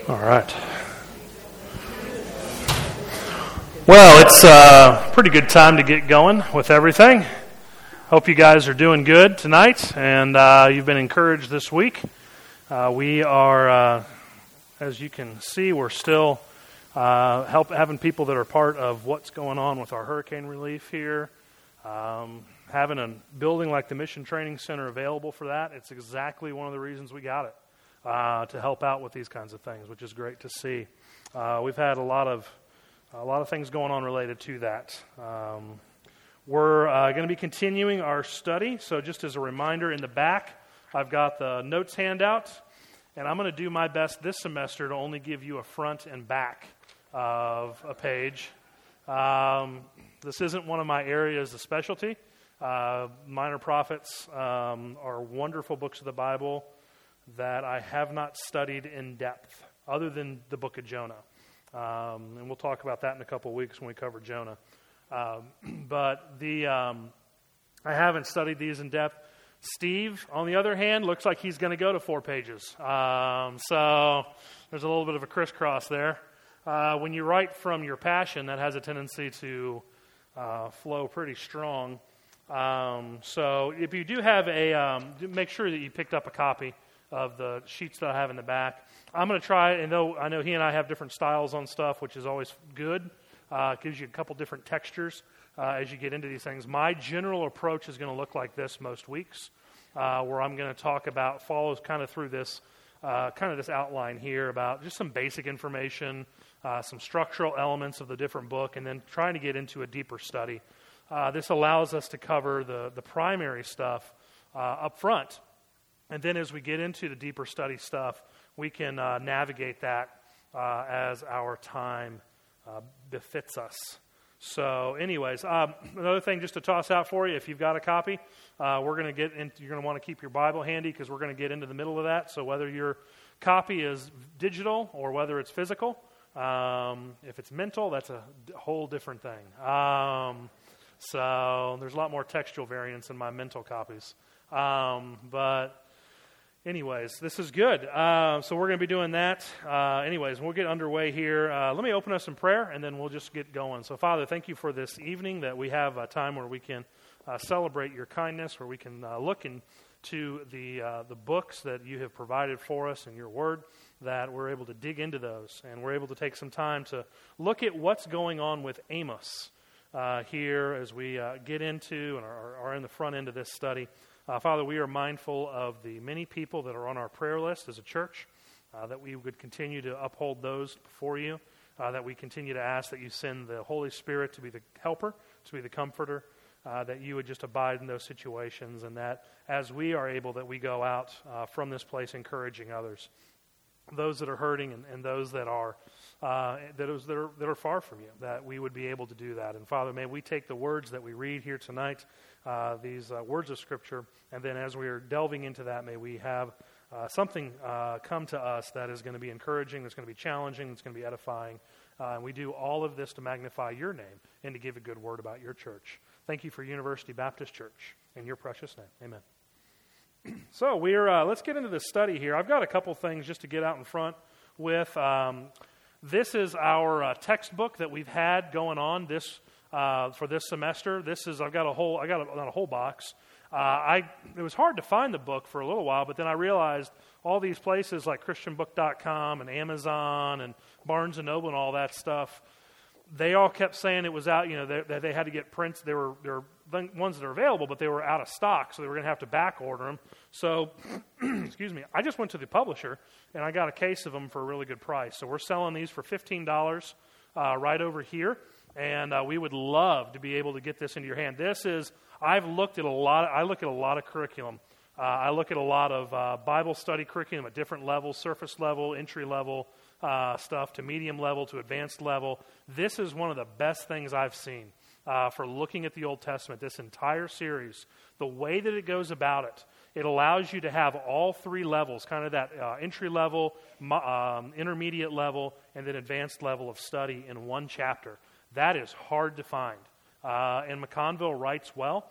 All right. Well, it's a pretty good time to get going with everything. Hope you guys are doing good tonight, and you've been encouraged this week. We are, as you can see, we're still having people that are part of what's going on with our hurricane relief here. Having a building like the Mission Training Center available for that, it's exactly one of the reasons we got it. To help out with these kinds of things, which is great to see. We've had a lot of things going on related to that. We're going to be continuing our study. So just as a reminder, in the back, I've got the notes handout, and I'm going to do my best this semester to only give you a front and back of a page. This isn't one of my areas of specialty. Minor Prophets are wonderful books of the Bible that I have not studied in depth, other than the book of Jonah. And we'll talk about that in a couple of weeks when we cover Jonah. But I haven't studied these in depth. Steve, on the other hand, looks like he's going to go to 4 pages. So there's a little bit of a crisscross there. When you write from your passion, that has a tendency to flow pretty strong. So if you do have make sure that you picked up a copy of the sheets that I have in the back. I'm going to try, and though I know he and I have different styles on stuff, which is always good. It gives you a couple different textures as you get into these things. My general approach is going to look like this most weeks, where I'm going to talk about, follows kind of through this, this outline here about just some basic information, some structural elements of the different book, and then trying to get into a deeper study. This allows us to cover the primary stuff up front. And then as we get into the deeper study stuff, we can navigate that as our time befits us. So anyways, another thing just to toss out for you, if you've got a copy, we're going to get into, you're going to want to keep your Bible handy because we're going to get into the middle of that. So whether your copy is digital or whether it's physical, if it's mental, that's a whole different thing. So there's a lot more textual variance in my mental copies. But anyways, this is good. So we're going to be doing that. Anyways, we'll get underway here. Let me open us in prayer, and then we'll just get going. So, Father, thank you for this evening, that we have a time where we can celebrate your kindness, where we can look into the books that you have provided for us in your word, that we're able to dig into those, and we're able to take some time to look at what's going on with Amos here as we get into and are in the front end of this study. Father, we are mindful of the many people that are on our prayer list as a church, that we would continue to uphold those before you, that we continue to ask that you send the Holy Spirit to be the helper, to be the comforter, that you would just abide in those situations, and that as we are able, that we go out from this place encouraging others, those that are hurting and those that are far from you, that we would be able to do that. And Father, may we take the words that we read here tonight, these words of Scripture, and then as we are delving into that, may we have something come to us that is going to be encouraging, that's going to be challenging, that's going to be edifying. And we do all of this to magnify your name and to give a good word about your church. Thank you for University Baptist Church. In your precious name, amen. So let's get into this study here. I've got a couple things just to get out in front with. This is our textbook that we've had going on for this semester. I've got not a whole box. It was hard to find the book for a little while, but then I realized all these places like ChristianBook.com and Amazon and Barnes & Noble and all that stuff, they all kept saying it was out, that they had to get prints. There were ones that are available, but they were out of stock, so they were going to have to back order them. So, excuse me, I just went to the publisher, and I got a case of them for a really good price. So we're selling these for $15 right over here, and we would love to be able to get this into your hand. I look at a lot of curriculum. I look at a lot of Bible study curriculum at different levels, surface level, entry level stuff, to medium level, to advanced level. This is one of the best things I've seen for looking at the Old Testament, this entire series. The way that it goes about it allows you to have all 3 levels, kind of that entry level, intermediate level, and then advanced level of study in one chapter. That is hard to find. And McConville writes well.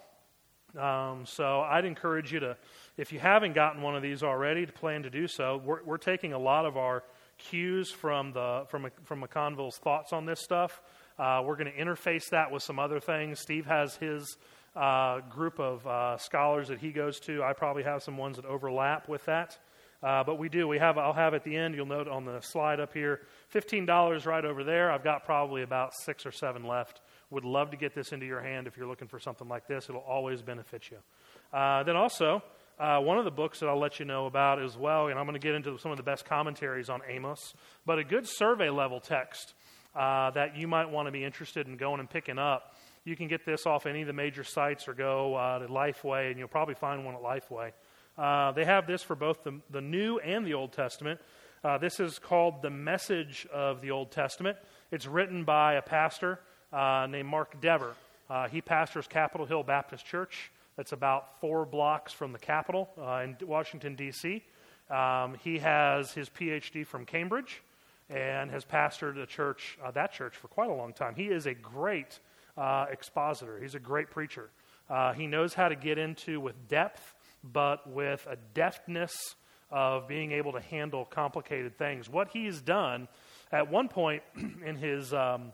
So I'd encourage you to, if you haven't gotten one of these already, to plan to do so. We're taking a lot of our cues from McConville's thoughts on this stuff. We're going to interface that with some other things. Steve has his group of scholars that he goes to. I probably have some ones that overlap with that. But we do. I'll have at the end, you'll note on the slide up here, $15 right over there. I've got probably about 6 or 7 left. Would love to get this into your hand if you're looking for something like this. It'll always benefit you. Then also, one of the books that I'll let you know about as well, and I'm going to get into some of the best commentaries on Amos, but a good survey level text that you might want to be interested in going and picking up. You can get this off any of the major sites or go to Lifeway, and you'll probably find one at Lifeway. They have this for both the New and the Old Testament. This is called The Message of the Old Testament. It's written by a pastor named Mark Dever. He pastors Capitol Hill Baptist Church. That's about 4 blocks from the Capitol in Washington, D.C. He has his Ph.D. from Cambridge and has pastored that church for quite a long time. He is a great expositor. He's a great preacher. He knows how to get into with depth, but with a deftness of being able to handle complicated things. What he's done at one point in his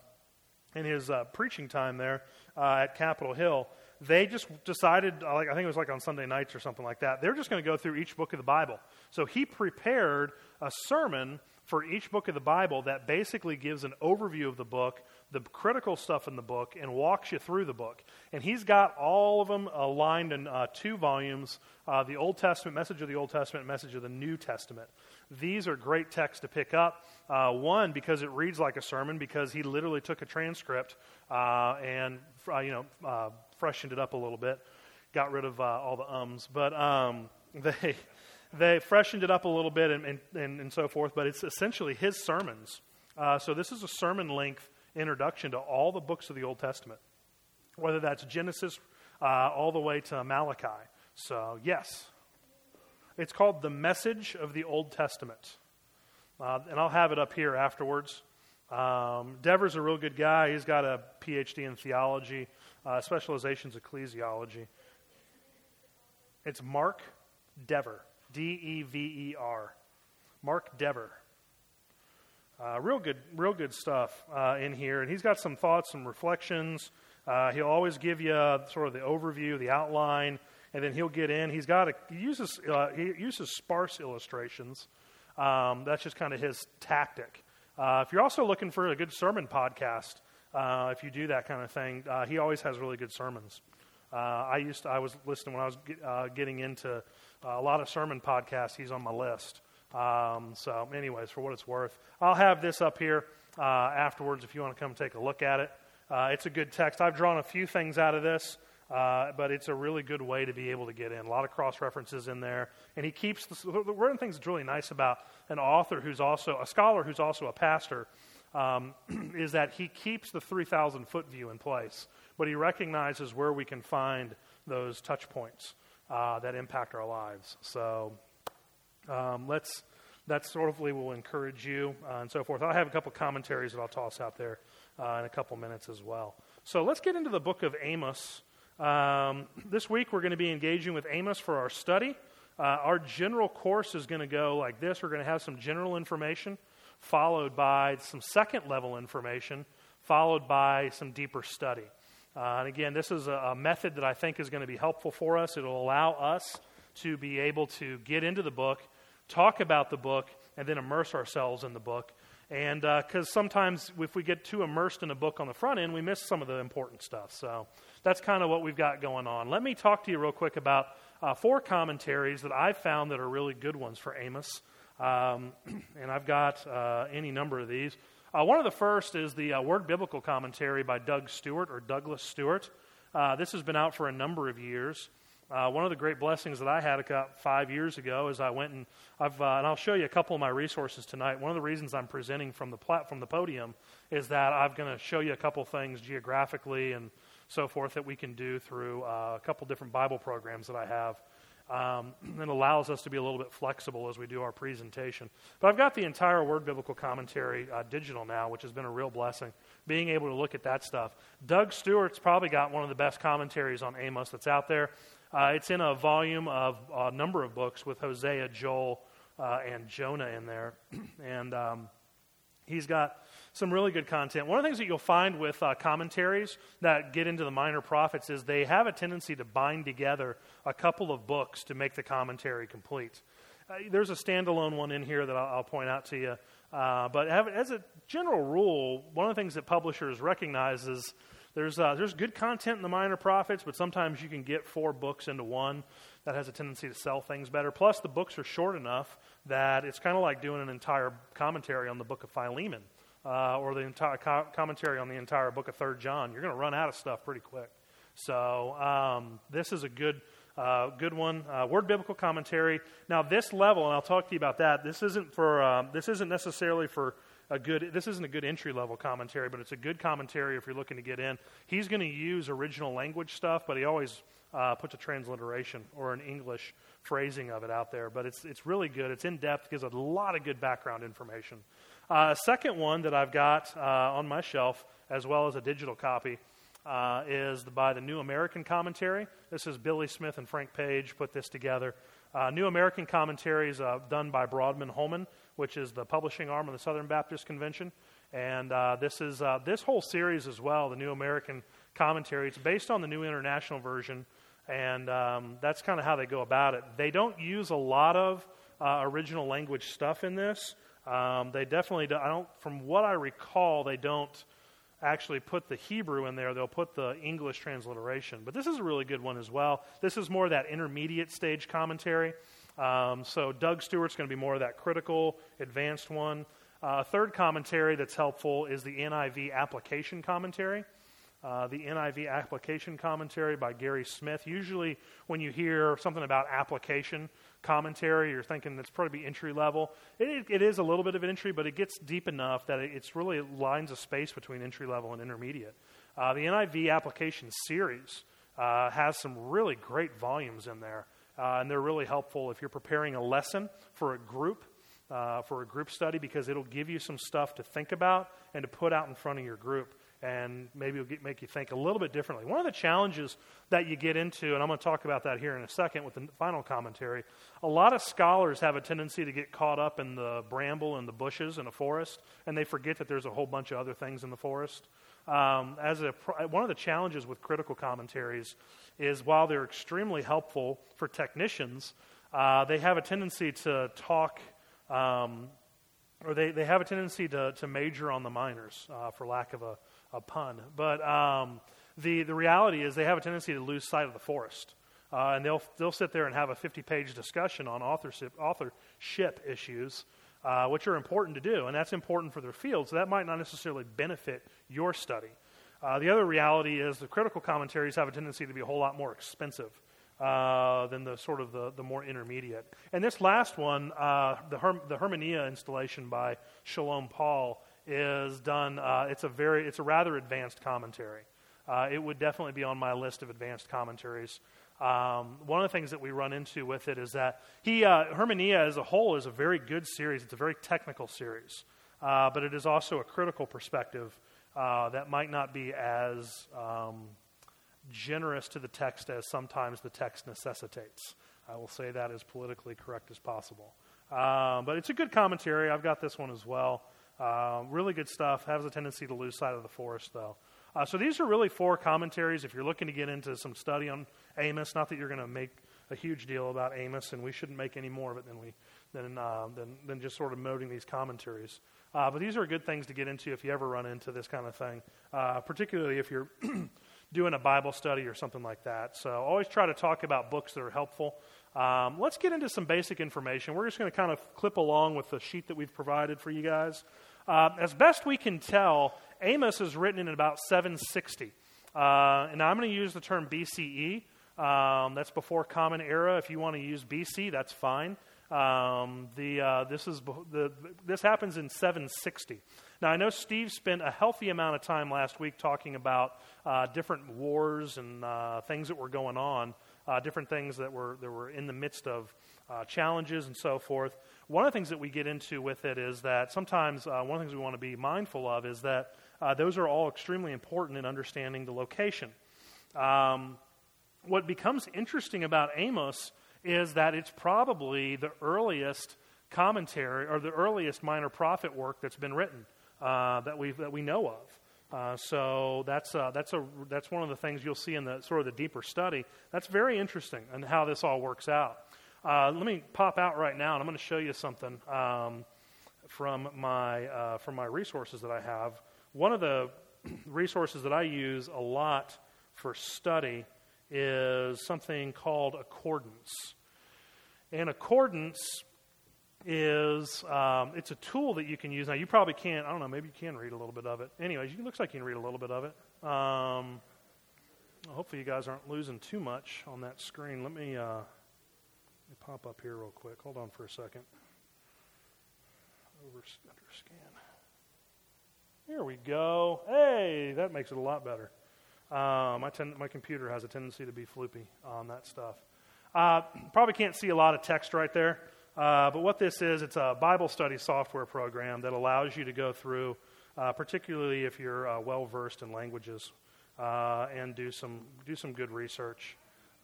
preaching time there at Capitol Hill, they just decided, I think it was like on Sunday nights or something like that, they're just going to go through each book of the Bible. So he prepared a sermon for each book of the Bible that basically gives an overview of the book, the critical stuff in the book, and walks you through the book. And he's got all of them aligned in 2 volumes, the Old Testament, Message of the Old Testament, Message of the New Testament. These are great texts to pick up. One, because it reads like a sermon, because he literally took a transcript and freshened it up a little bit, got rid of all the ums. But they freshened it up a little bit and so forth, but it's essentially his sermons. So this is a sermon-length introduction to all the books of the Old Testament, whether that's Genesis all the way to Malachi. So, yes, it's called The Message of the Old Testament. And I'll have it up here afterwards. Dever's a real good guy. He's got a Ph.D. in theology, specializations ecclesiology. It's Mark Dever. D-E-V-E-R. Mark Dever. Real good stuff in here. And he's got some thoughts, some reflections. He'll always give you sort of the overview, the outline, and then he'll get in. He uses sparse illustrations. That's just kind of his tactic. If you're also looking for a good sermon podcast, if you do that kind of thing, he always has really good sermons. I was listening when I was getting into a lot of sermon podcasts. He's on my list. So anyways, for what it's worth, I'll have this up here afterwards if you want to come take a look at it. It's a good text. I've drawn a few things out of this, but it's a really good way to be able to get in. A lot of cross-references in there. And he keeps, one of the things that's really nice about an author who's also, a scholar who's also a pastor, is that he keeps the 3,000-foot view in place, but he recognizes where we can find those touch points that impact our lives. So that sort of will encourage you and so forth. I have a couple commentaries that I'll toss out there in a couple minutes as well. So let's get into the book of Amos. This week we're going to be engaging with Amos for our study. Our general course is going to go like this. We're going to have some general information, followed by some second-level information, followed by some deeper study. And again, this is a method that I think is going to be helpful for us. It will allow us to be able to get into the book, talk about the book, and then immerse ourselves in the book. And because sometimes if we get too immersed in a book on the front end, we miss some of the important stuff. So that's kind of what we've got going on. Let me talk to you real quick about 4 commentaries that I've found that are really good ones for Amos. And I've got any number of these. One of the first is the Word Biblical Commentary by Douglas Stewart. This has been out for a number of years. One of the great blessings that I had about 5 years ago is I went and and I'll show you a couple of my resources tonight. One of the reasons I'm presenting from the podium is that I'm going to show you a couple things geographically and so forth that we can do through a couple different Bible programs that I have. It allows us to be a little bit flexible as we do our presentation. But I've got the entire Word Biblical Commentary digital now, which has been a real blessing, being able to look at that stuff. Doug Stewart's probably got one of the best commentaries on Amos that's out there. It's in a volume of a number of books with Hosea, Joel, and Jonah in there. And he's got some really good content. One of the things that you'll find with commentaries that get into the minor prophets is they have a tendency to bind together a couple of books to make the commentary complete. There's a standalone one in here that I'll point out to you. But as a general rule, one of the things that publishers recognize is there's good content in the minor prophets, but sometimes you can get 4 books into one. That has a tendency to sell things better. Plus, the books are short enough that it's kind of like doing an entire commentary on the book of Philemon or the entire commentary on the entire book of 3 John. You're going to run out of stuff pretty quick. So this is a good one. Word Biblical Commentary. Now, this level, and I'll talk to you about that. This isn't necessarily for this isn't a good entry-level commentary, but it's a good commentary if you're looking to get in. He's going to use original language stuff, but he always puts a transliteration or an English phrasing of it out there. But it's really good. It's in-depth, gives a lot of good background information. A second one that I've got on my shelf, as well as a digital copy, is by the New American Commentary. This is Billy Smith and Frank Page put this together. New American Commentary is done by Broadman Holman, which is the publishing arm of the Southern Baptist Convention. And this whole series as well, the New American Commentary. It's based on the New International Version, and that's kind of how they go about it. They don't use a lot of original language stuff in this. They definitely don't. From what I recall, they don't actually put the Hebrew in there. They'll put the English transliteration. But this is a really good one as well. This is more that intermediate stage commentary. So Doug Stewart's going to be more of that critical, advanced one. A third commentary that's helpful is the NIV Application Commentary. The NIV Application Commentary by Gary Smith. Usually when you hear something about application commentary, you're thinking it's probably entry level. It is a little bit of an entry, but it gets deep enough that it's really lines of space between entry level and intermediate. The NIV Application Series has some really great volumes in there, and they're really helpful if you're preparing a lesson for a group study, because it'll give you some stuff to think about and to put out in front of your group. And maybe it'll make you think a little bit differently. One of the challenges that you get into, and I'm going to talk about that here in a second with the final commentary, a lot of scholars have a tendency to get caught up in the bramble and the bushes in a forest, and they forget that there's a whole bunch of other things in the forest. One of the challenges with critical commentaries is while they're extremely helpful for technicians, they have a tendency to talk... or they have a tendency to major on the minors, for lack of a pun. But the reality is they have a tendency to lose sight of the forest. And they'll sit there and have a 50-page discussion on authorship issues, which are important to do. And that's important for their field, so that might not necessarily benefit your study. The other reality is the critical commentaries have a tendency to be a whole lot more expensive than the more intermediate. And this last one, the Hermania installation by Shalom Paul, is done. It's a rather advanced commentary. It would definitely be on my list of advanced commentaries. One of the things that we run into with it is that Hermania as a whole is a very good series. It's a very technical series, but it is also a critical perspective that might not be as generous to the text as sometimes the text necessitates. I will say that as politically correct as possible. But it's a good commentary. I've got this one as well. Really good stuff. Has a tendency to lose sight of the forest, though. So these are really 4 commentaries if you're looking to get into some study on Amos. Not that you're going to make a huge deal about Amos, and we shouldn't make any more of it than just sort of noting these commentaries. But these are good things to get into if you ever run into this kind of thing, particularly if you're doing a Bible study or something like that. So always try to talk about books that are helpful. Let's get into some basic information. We're just going to kind of clip along with the sheet that we've provided for you guys. As best we can tell, Amos is written in about 760. And I'm going to use the term BCE. That's before Common Era. If you want to use BC, that's fine. This happens in 760. Now, I know Steve spent a healthy amount of time last week talking about different wars and things that were going on, different things that were in the midst of challenges and so forth. One of the things that we get into with it is that sometimes one of the things we want to be mindful of is that those are all extremely important in understanding the location. What becomes interesting about Amos is that it's probably the earliest commentary or the earliest minor prophet work that's been written that we know of. So that's one of the things you'll see in the sort of the deeper study. That's very interesting and how this all works out. Let me pop out right now, and I'm going to show you something from my resources that I have. One of the resources that I use a lot for study is something called Accordance. And Accordance is it's a tool that you can use. Now, you probably can't, I don't know, maybe you can read a little bit of it. Anyways, it looks like you can read a little bit of it. Hopefully you guys aren't losing too much on that screen. Let me pop up here real quick. Hold on for a second. Under scan. Here we go. Hey, that makes it a lot better. My computer has a tendency to be floopy on that stuff. Probably can't see a lot of text right there, but what this is, it's a Bible study software program that allows you to go through, particularly if you're well-versed in languages, and do some good research.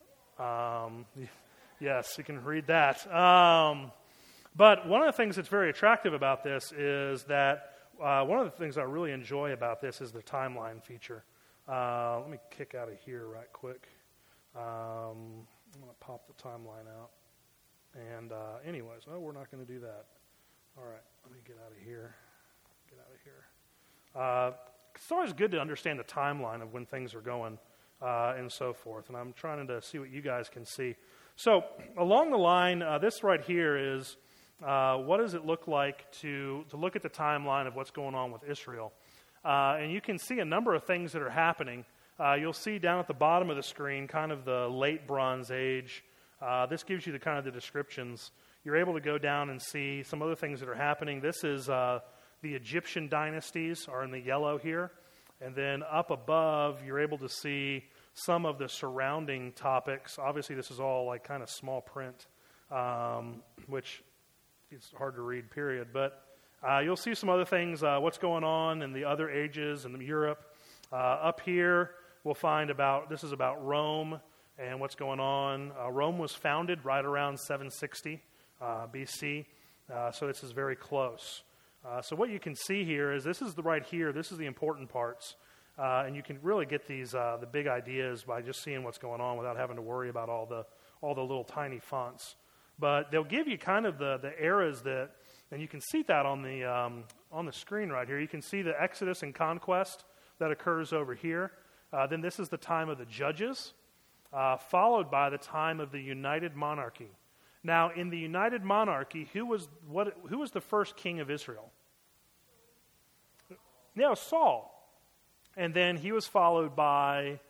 Yes, you can read that. But one of the things that's very attractive about this is that one of the things I really enjoy about this is the timeline feature. Let me kick out of here right quick. I'm going to pop the timeline out. And anyways, we're not going to do that. All right, let me get out of here. It's always good to understand the timeline of when things are going and so forth. And I'm trying to see what you guys can see. So along the line, this right here is what does it look like to look at the timeline of what's going on with Israel. And you can see a number of things that are happening. You'll see down at the bottom of the screen kind of the late Bronze Age. This gives you the descriptions. You're able to go down and see some other things that are happening. This is the Egyptian dynasties are in the yellow here. And then up above, you're able to see some of the surrounding topics. Obviously, this is all like kind of small print, which is hard to read, period. But you'll see some other things, what's going on in the other ages in Europe. Up here, we'll find this is about Rome and what's going on. Rome was founded right around 760 BC, so this is very close. So what you can see here is this is the important parts, and you can really get these the big ideas by just seeing what's going on without having to worry about all the little tiny fonts. But they'll give you kind of the eras that, and you can see that on the screen right here. You can see the Exodus and conquest that occurs over here. Then this is the time of the judges, followed by the time of the united monarchy. Now, in the united monarchy, who was the first king of Israel? Yeah, it was Saul. And then he was followed by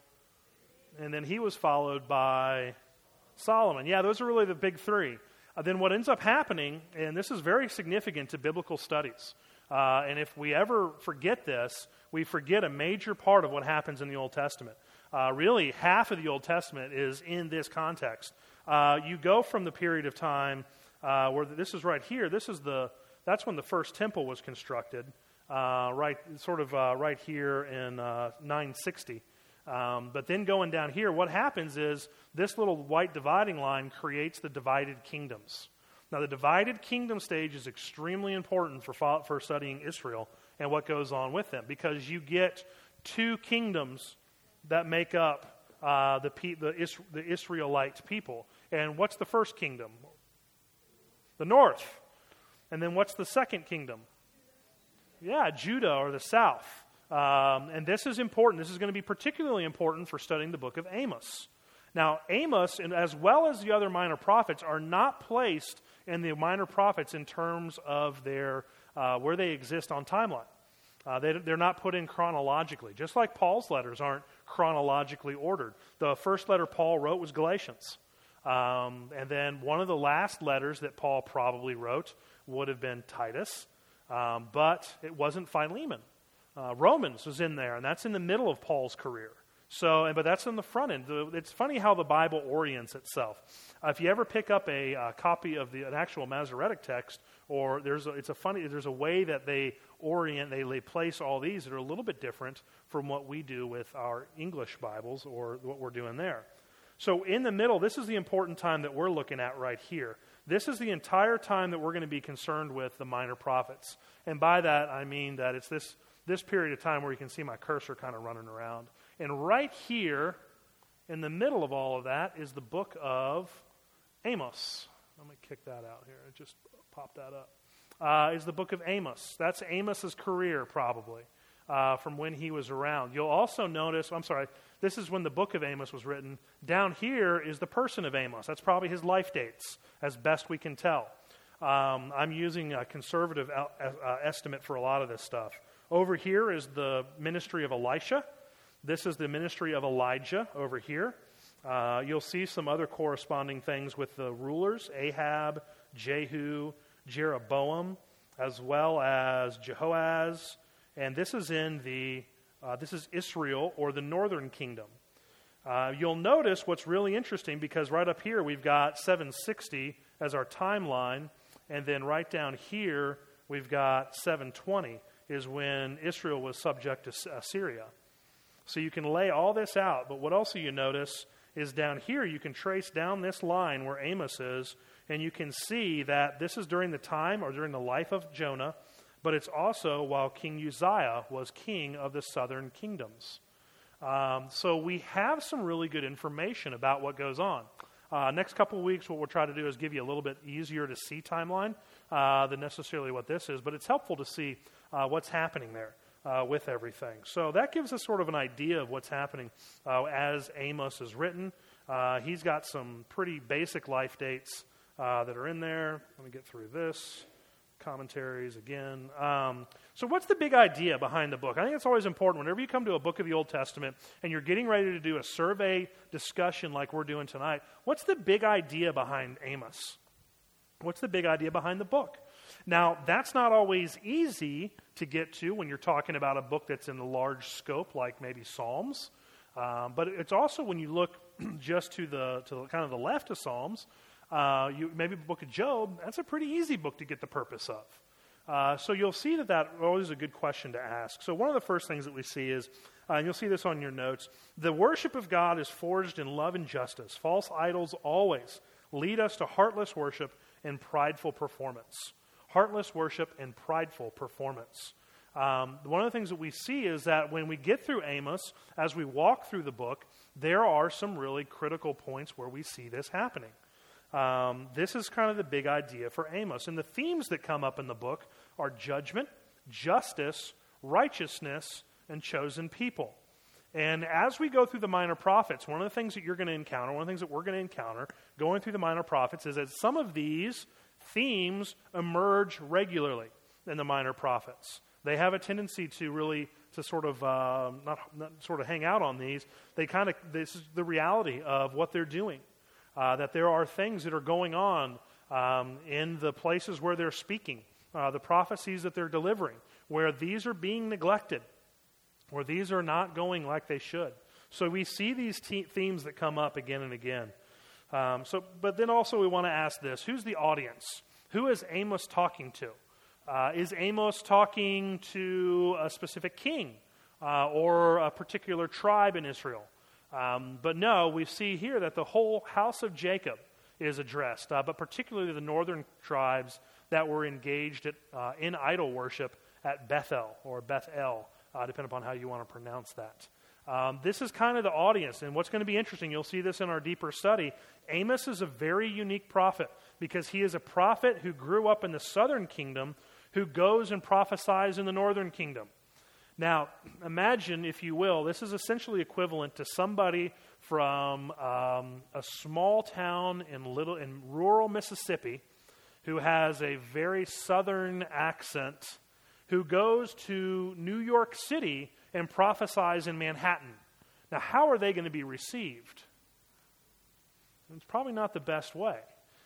Solomon. Yeah, those are really the big three. Then what ends up happening, and this is very significant to biblical studies, and if we ever forget this, we forget a major part of what happens in the Old Testament. Really, half of the Old Testament is in this context. You go from the period of time where this is right here. That's when the first temple was constructed, right here in 960. But then going down here, what happens is this little white dividing line creates the divided kingdoms. Now, the divided kingdom stage is extremely important for studying Israel and what goes on with them, because you get two kingdoms that make up the Israelite people. And what's the first kingdom? The north. And then what's the second kingdom? Yeah, Judah, or the south. And this is important. This is going to be particularly important for studying the book of Amos. Now, Amos, and as well as the other minor prophets, are not placed in the minor prophets in terms of their where they exist on timeline. They're not put in chronologically, just like Paul's letters aren't chronologically ordered. The first letter Paul wrote was Galatians. And then one of the last letters that Paul probably wrote would have been Titus, but it wasn't Philemon. Romans was in there, and that's in the middle of Paul's career. But that's in the front end. It's funny how the Bible orients itself. If you ever pick up a copy of an actual Masoretic text, or there's a way that they orient, they place all these that are a little bit different from what we do with our English Bibles or what we're doing there. So in the middle, this is the important time that we're looking at right here. This is the entire time that we're going to be concerned with the minor prophets. And by that, I mean that it's this period of time where you can see my cursor kind of running around. And right here, in the middle of all of that, is the book of Amos. Let me kick that out here. It just popped that up. Is the book of Amos. That's Amos's career, probably, from when he was around. You'll also notice, this is when the book of Amos was written. Down here is the person of Amos. That's probably his life dates, as best we can tell. I'm using a conservative estimate for a lot of this stuff. Over here is the ministry of Elisha. This is the ministry of Elijah over here. You'll see some other corresponding things with the rulers, Ahab, Jehu, Jeroboam, as well as Jehoaz. And this is this is Israel, or the northern kingdom. You'll notice what's really interesting, because right up here we've got 760 as our timeline, and then right down here we've got 720 is when Israel was subject to Assyria. So you can lay all this out, but what also you notice is down here you can trace down this line where Amos is, and you can see that this is during the time or during the life of Jonah, but it's also while King Uzziah was king of the southern kingdoms. So we have some really good information about what goes on. Next couple of weeks, what we'll try to do is give you a little bit easier to see timeline than necessarily what this is, but it's helpful to see what's happening there with everything. So that gives us sort of an idea of what's happening as Amos is written. He's got some pretty basic life dates that are in there. Let me get through this. Commentaries again. So what's the big idea behind the book? I think it's always important whenever you come to a book of the Old Testament and you're getting ready to do a survey discussion like we're doing tonight, what's the big idea behind Amos? What's the big idea behind the book? Now, that's not always easy to get to when you're talking about a book that's in a large scope like maybe Psalms. But it's also when you look just to kind of the left of Psalms, maybe the book of Job, that's a pretty easy book to get the purpose of. So you'll see that always is a good question to ask. So one of the first things that we see is, and you'll see this on your notes, the worship of God is forged in love and justice. False idols always lead us to heartless worship and prideful performance. Heartless worship and prideful performance. One of the things that we see is that when we get through Amos, as we walk through the book, there are some really critical points where we see this happening. This is kind of the big idea for Amos. And the themes that come up in the book are judgment, justice, righteousness, and chosen people. And as we go through the minor prophets, one of the things that you're going to encounter, one of the things that we're going to encounter going through the minor prophets is that some of these themes emerge regularly in the minor prophets. They have a tendency to sort of not sort of hang out on these. This is the reality of what they're doing. That there are things that are going on in the places where they're speaking, the prophecies that they're delivering, where these are being neglected, where these are not going like they should. So we see these themes that come up again and again. But then also we want to ask this: who's the audience? Who is Amos talking to? Is Amos talking to a specific king or a particular tribe in Israel? But no, we see here that the whole house of Jacob is addressed, but particularly the northern tribes that were engaged in idol worship at Bethel, or Bethel, depending upon how you want to pronounce that. This is kind of the audience, and what's going to be interesting, you'll see this in our deeper study, Amos is a very unique prophet, because he is a prophet who grew up in the southern kingdom, who goes and prophesies in the northern kingdom. Now, imagine, if you will, this is essentially equivalent to somebody from a small town in rural Mississippi who has a very southern accent, who goes to New York City and prophesies in Manhattan. Now, how are they going to be received? It's probably not the best way.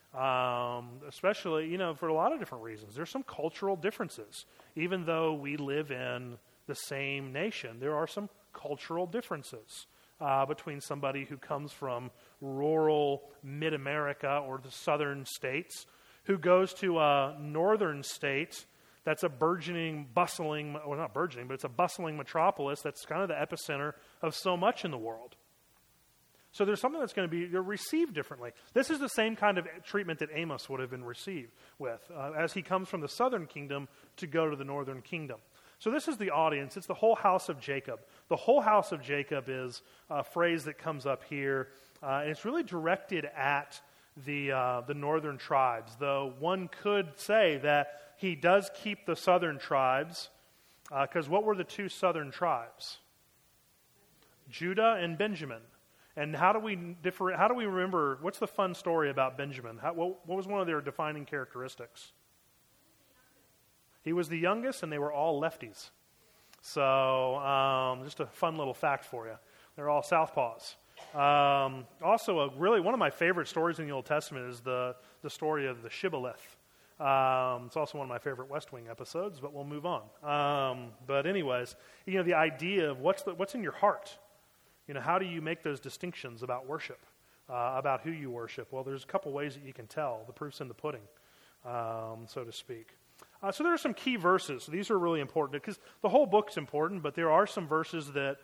Especially, for a lot of different reasons. There's some cultural differences. Even though we live in the same nation, there are some cultural differences between somebody who comes from rural mid-America or the southern states, who goes to a northern state that's a burgeoning, bustling, well, not burgeoning, but it's a bustling metropolis that's kind of the epicenter of so much in the world. So there's something that's going to be received differently. This is the same kind of treatment that Amos would have been received with as he comes from the southern kingdom to go to the northern kingdom. So this is the audience. It's the whole house of Jacob. The whole house of Jacob is a phrase that comes up here, and it's really directed at the northern tribes, though one could say that he does keep the southern tribes, because what were the two southern tribes? Judah and Benjamin. And how do we remember, what's the fun story about Benjamin? What was one of their defining characteristics? He was the youngest, and they were all lefties. So just a fun little fact for you. They're all southpaws. Also, really one of my favorite stories in the Old Testament is the story of the Shibboleth. It's also one of my favorite West Wing episodes, but we'll move on. But anyways, the idea of what's in your heart. How do you make those distinctions about worship, about who you worship? Well, there's a couple ways that you can tell. The proof's in the pudding, so to speak. So there are some key verses. These are really important because the whole book's important, but there are some verses that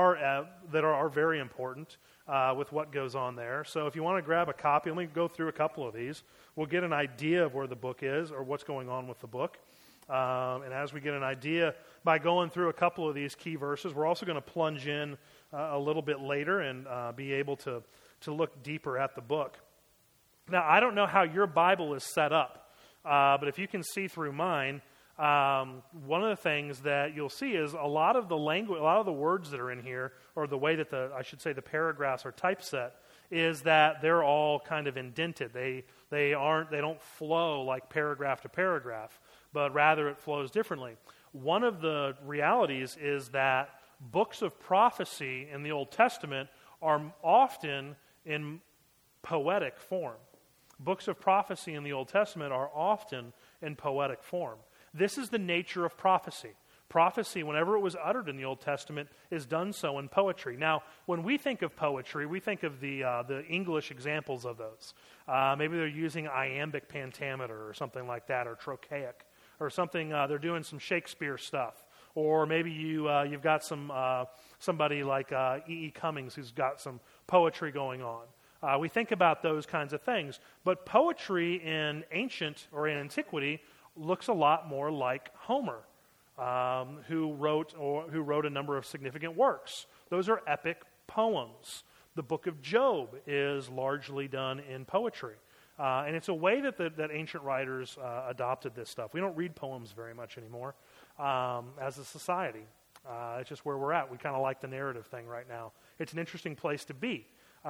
are very important with what goes on there. So if you want to grab a copy, let me go through a couple of these. We'll get an idea of where the book is or what's going on with the book. And as we get an idea by going through a couple of these key verses, we're also going to plunge in a little bit later and be able to look deeper at the book. Now, I don't know how your Bible is set up, but if you can see through mine, one of the things that you'll see is a lot of the language, a lot of the words that are in here, or the way that the paragraphs are typeset, is that they're all kind of indented. They don't flow like paragraph to paragraph, but rather it flows differently. One of the realities is that books of prophecy in the Old Testament are often in poetic form. Books of prophecy in the Old Testament are often in poetic form. This is the nature of prophecy. Prophecy, whenever it was uttered in the Old Testament, is done so in poetry. Now, when we think of poetry, we think of the English examples of those. Maybe they're using iambic pentameter or something like that, or trochaic, or something. They're doing some Shakespeare stuff. Or maybe you've got somebody like E.E. Cummings who's got some poetry going on. We think about those kinds of things. But poetry in ancient or in antiquity looks a lot more like Homer, who wrote a number of significant works. Those are epic poems. The book of Job is largely done in poetry. And it's a way that ancient writers adopted this stuff. We don't read poems very much anymore as a society. It's just where we're at. We kind of like the narrative thing right now. It's an interesting place to be.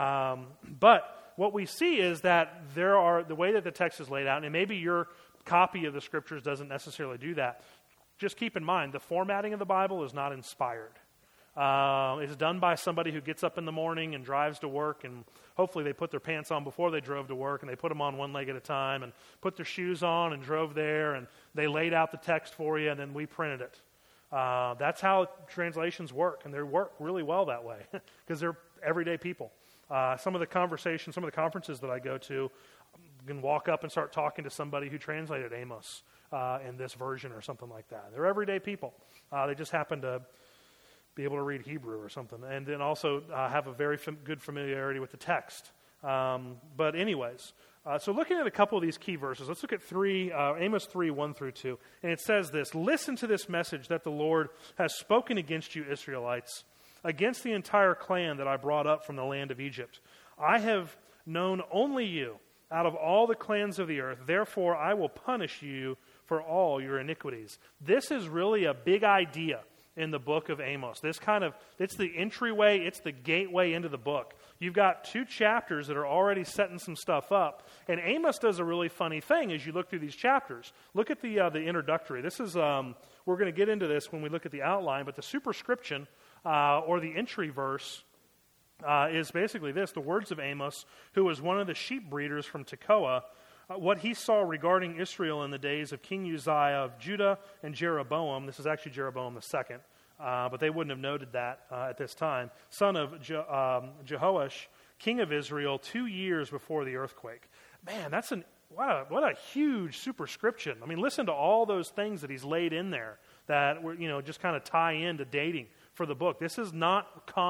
But what we see is that the way that the text is laid out, and maybe your copy of the Scriptures doesn't necessarily do that, just keep in mind the formatting of the Bible is not inspired. It's done by somebody who gets up in the morning and drives to work, and hopefully they put their pants on before they drove to work, and they put them on one leg at a time, and put their shoes on and drove there, and they laid out the text for you, and then we printed it. That's how translations work, and they work really well that way because they're everyday people. Some of the conferences that I go to, you can walk up and start talking to somebody who translated Amos in this version or something like that. They're everyday people. They just happen to be able to read Hebrew or something, and then also have a very good familiarity with the text. But anyways, so looking at a couple of these key verses, let's look at Amos 3, 1 through 2. And it says this: "Listen to this message that the Lord has spoken against you, Israelites, against the entire clan that I brought up from the land of Egypt. I have known only you out of all the clans of the earth. Therefore, I will punish you for all your iniquities." This is really a big idea in the book of Amos. It's the entryway, it's the gateway into the book. You've got 2 chapters that are already setting some stuff up. And Amos does a really funny thing as you look through these chapters. Look at the introductory. This is, we're going to get into this when we look at the outline, but the superscription, or the entry verse, is basically this: the words of Amos, who was one of the sheep breeders from Tekoa, what he saw regarding Israel in the days of King Uzziah of Judah and Jeroboam. This is actually Jeroboam II, but they wouldn't have noted that at this time. Son of Jehoash, king of Israel, 2 years before the earthquake. Man, what a huge superscription. I mean, listen to all those things that he's laid in there that were, just kind of tie into dating for the book. This is not common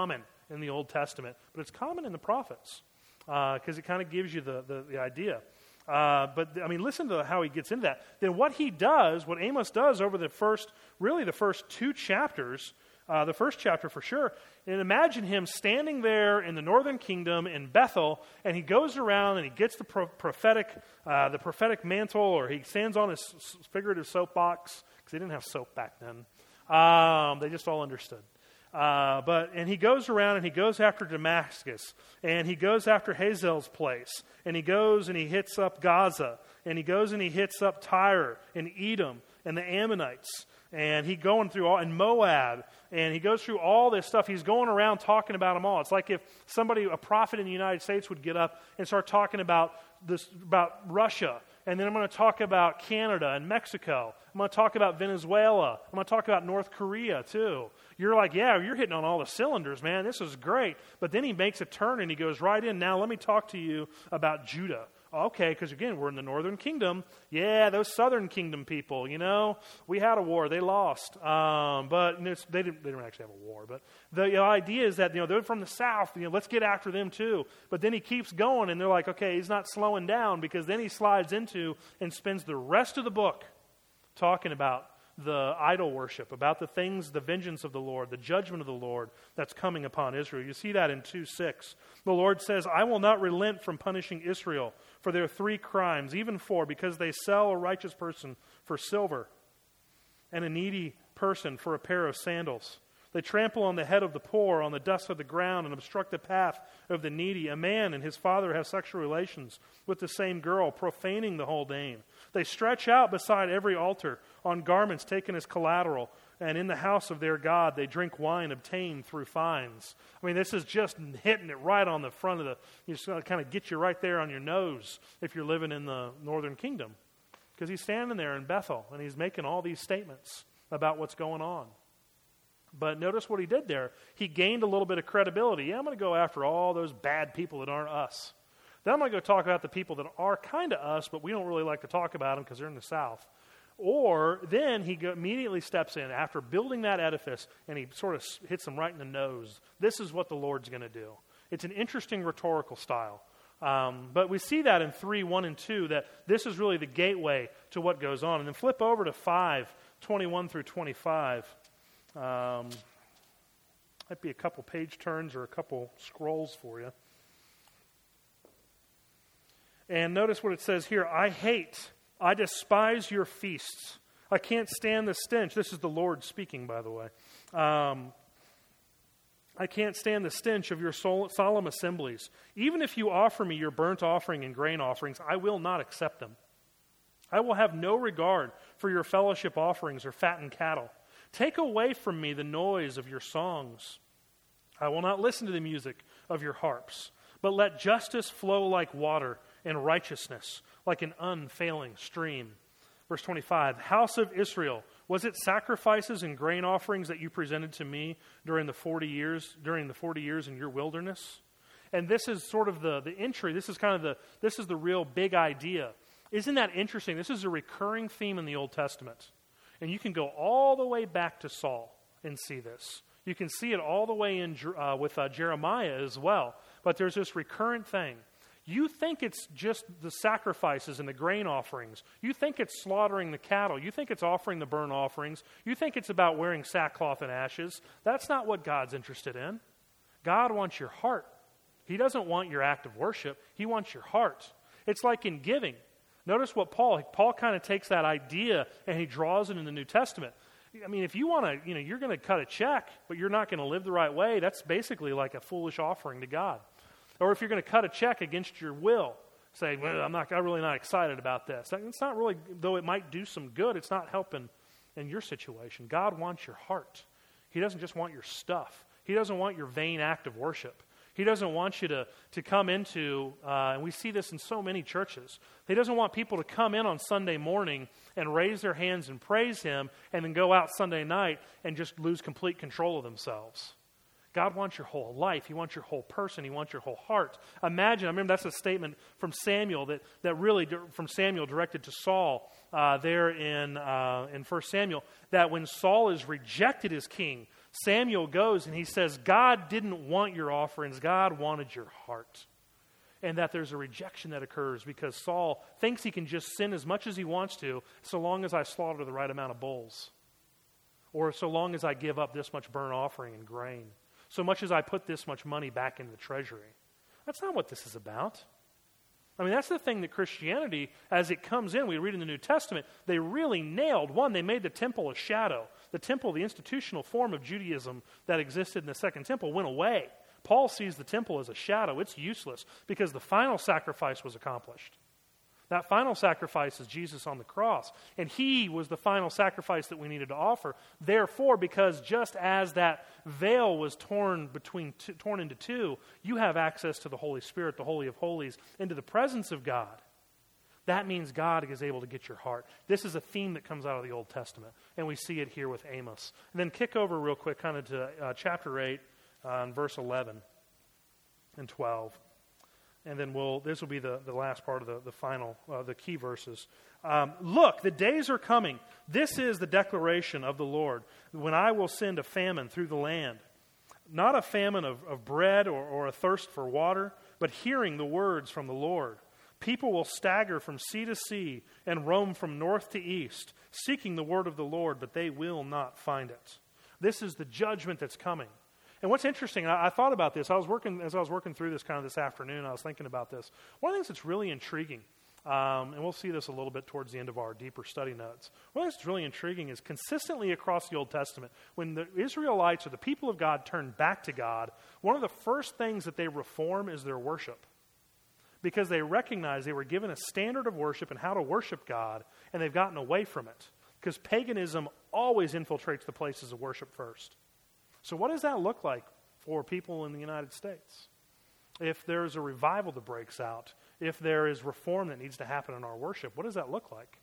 in the Old Testament, but it's common in the prophets because it kind of gives you the idea. But, I mean, listen to how he gets into that. Then what he does, what Amos does over the first two chapters, the first chapter for sure, and imagine him standing there in the northern kingdom in Bethel, and he goes around and he gets the prophetic mantle, or he stands on his figurative soapbox, because they didn't have soap back then. They just all understood. And he goes around and he goes after Damascus, and he goes after Hazael's place, and he goes and he hits up Gaza, and he goes and he hits up Tyre and Edom and the Ammonites, and he going through all, and Moab, and he goes through all this stuff. He's going around talking about them all. It's like if a prophet in the United States would get up and start talking about Russia, and then I'm going to talk about Canada and Mexico. I'm going to talk about Venezuela. I'm going to talk about North Korea too. You're like, yeah, you're hitting on all the cylinders, man. This is great. But then he makes a turn and he goes right in. Now let me talk to you about Judah. Okay, because again, we're in the northern kingdom. Yeah, those southern kingdom people, we had a war. They lost. But they didn't actually have a war. But the idea is that, they're from the south. Let's get after them too. But then he keeps going, and they're like, okay, he's not slowing down, because then he slides into and spends the rest of the book talking about the idol worship, about the things, the vengeance of the Lord, the judgment of the Lord that's coming upon Israel. You see that in 2:6. The Lord says, I will not relent from punishing Israel for their 3 crimes, even 4, because they sell a righteous person for silver and a needy person for a pair of sandals. They trample on the head of the poor, on the dust of the ground, and obstruct the path of the needy. A man and his father have sexual relations with the same girl, profaning the whole name. They stretch out beside every altar on garments taken as collateral, and in the house of their God they drink wine obtained through fines. I mean, this is just hitting it right on the front of you just kind of get you right there on your nose if you're living in the northern kingdom. Because he's standing there in Bethel, and he's making all these statements about what's going on. But notice what he did there. He gained a little bit of credibility. Yeah, I'm going to go after all those bad people that aren't us. Then I'm going to go talk about the people that are kind of us, but we don't really like to talk about them because they're in the south. Or then he immediately steps in after building that edifice, and he sort of hits them right in the nose. This is what the Lord's going to do. It's an interesting rhetorical style. But we see that in 3:1 and 2, that this is really the gateway to what goes on. And then flip over to 5:21 through 25. Might be a couple page turns or a couple scrolls for you. And notice what it says here. I despise your feasts. I can't stand the stench. This is the Lord speaking, by the way. I can't stand the stench of your solemn assemblies. Even if you offer me your burnt offering and grain offerings, I will not accept them. I will have no regard for your fellowship offerings or fattened cattle. Take away from me the noise of your songs. I will not listen to the music of your harps, but let justice flow like water and righteousness like an unfailing stream. Verse 25, House of Israel, was it sacrifices and grain offerings that you presented to me during the 40 years in your wilderness? And this is sort of the entry. This is the real big idea. Isn't that interesting? This is a recurring theme in the Old Testament. And you can go all the way back to Saul and see this. You can see it all the way in with Jeremiah as well. But there's this recurrent thing. You think it's just the sacrifices and the grain offerings. You think it's slaughtering the cattle. You think it's offering the burnt offerings. You think it's about wearing sackcloth and ashes. That's not what God's interested in. God wants your heart. He doesn't want your act of worship. He wants your heart. It's like in giving. Notice what Paul kind of takes that idea and he draws it in the New Testament. I mean, if you want to, you're going to cut a check, but you're not going to live the right way, that's basically like a foolish offering to God. Or if you're going to cut a check against your will, say, well, I'm really not excited about this. It's not really, though it might do some good, it's not helping in your situation. God wants your heart. He doesn't just want your stuff. He doesn't want your vain act of worship. He doesn't want you to come into, and we see this in so many churches, he doesn't want people to come in on Sunday morning and raise their hands and praise him and then go out Sunday night and just lose complete control of themselves. God wants your whole life. He wants your whole person. He wants your whole heart. Imagine, I remember that's a statement from Samuel that really, from Samuel directed to Saul there in 1 Samuel, that when Saul is rejected as king, Samuel goes and he says, God didn't want your offerings. God wanted your heart. And that there's a rejection that occurs because Saul thinks he can just sin as much as he wants to so long as I slaughter the right amount of bulls. Or so long as I give up this much burnt offering and grain. So much as I put this much money back into the treasury. That's not what this is about. I mean, that's the thing that Christianity, as it comes in, we read in the New Testament, they really nailed. One, they made the temple a shadow. The temple, the institutional form of Judaism that existed in the Second Temple, went away. Paul sees the temple as a shadow. It's useless because the final sacrifice was accomplished. That final sacrifice is Jesus on the cross. And he was the final sacrifice that we needed to offer. Therefore, because just as that veil was torn into two, you have access to the Holy Spirit, the Holy of Holies, into the presence of God. That means God is able to get your heart. This is a theme that comes out of the Old Testament. And we see it here with Amos. And then kick over real quick kind of to chapter 8 and verse 11 and 12. And then this will be the last part of the final, the key verses. Look, the days are coming. This is the declaration of the Lord, when I will send a famine through the land. Not a famine of bread or a thirst for water, but hearing the words from the Lord. People will stagger from sea to sea and roam from north to east, seeking the word of the Lord, but they will not find it. This is the judgment that's coming. And what's interesting, I thought about this. As I was working through this kind of this afternoon, I was thinking about this. One of the things that's really intriguing, and we'll see this a little bit towards the end of our deeper study notes. One of the things that's really intriguing is consistently across the Old Testament, when the Israelites or the people of God turn back to God, one of the first things that they reform is their worship. Because they recognize they were given a standard of worship and how to worship God, and they've gotten away from it. Because paganism always infiltrates the places of worship first. So what does that look like for people in the United States? If there's a revival that breaks out, if there is reform that needs to happen in our worship, what does that look like?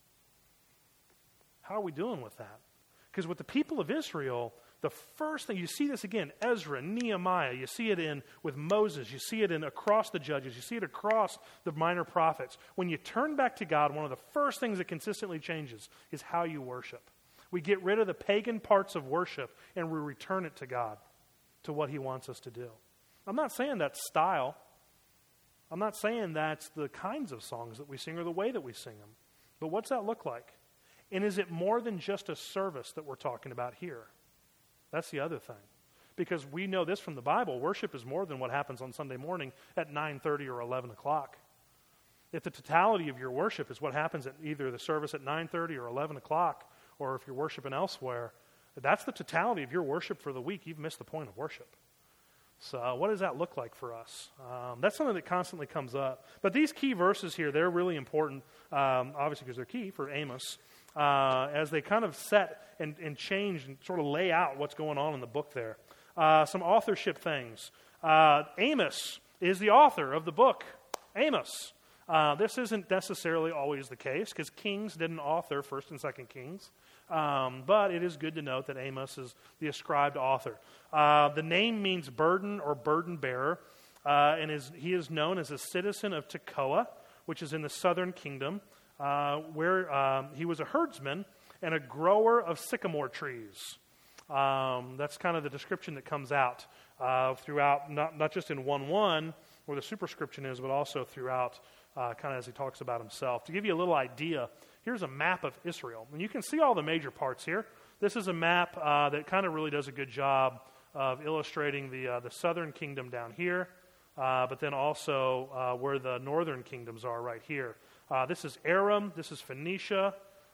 How are we doing with that? Because with the people of Israel, the first thing, you see this again, Ezra, Nehemiah, you see it with Moses, you see it across the judges, you see it across the minor prophets. When you turn back to God, one of the first things that consistently changes is how you worship. We get rid of the pagan parts of worship and we return it to God, to what He wants us to do. I'm not saying that's style. I'm not saying that's the kinds of songs that we sing or the way that we sing them. But what's that look like? And is it more than just a service that we're talking about here? That's the other thing. Because we know this from the Bible. Worship is more than what happens on Sunday morning at 9:30 or 11 o'clock. If the totality of your worship is what happens at either the service at 9:30 or 11 o'clock, or if you're worshiping elsewhere, that's the totality of your worship for the week. You've missed the point of worship. So what does that look like for us? That's something that constantly comes up. But these key verses here, they're really important, obviously because they're key for Amos, as they kind of set and change and sort of lay out what's going on in the book there. Some authorship things. Amos is the author of the book, Amos. This isn't necessarily always the case because Kings didn't author 1st and 2nd Kings. But it is good to note that Amos is the ascribed author. The name means burden or burden bearer, and he is known as a citizen of Tekoa, which is in the southern kingdom, where he was a herdsman and a grower of sycamore trees. That's kind of the description that comes out throughout, not just in 1:1, where the superscription is, but also throughout kind of as he talks about himself. To give you a little idea, here's a map of Israel. And you can see all the major parts here. This is a map that kind of really does a good job of illustrating the southern kingdom down here, but then also where the northern kingdoms are right here. This is Aram, this is Phoenicia,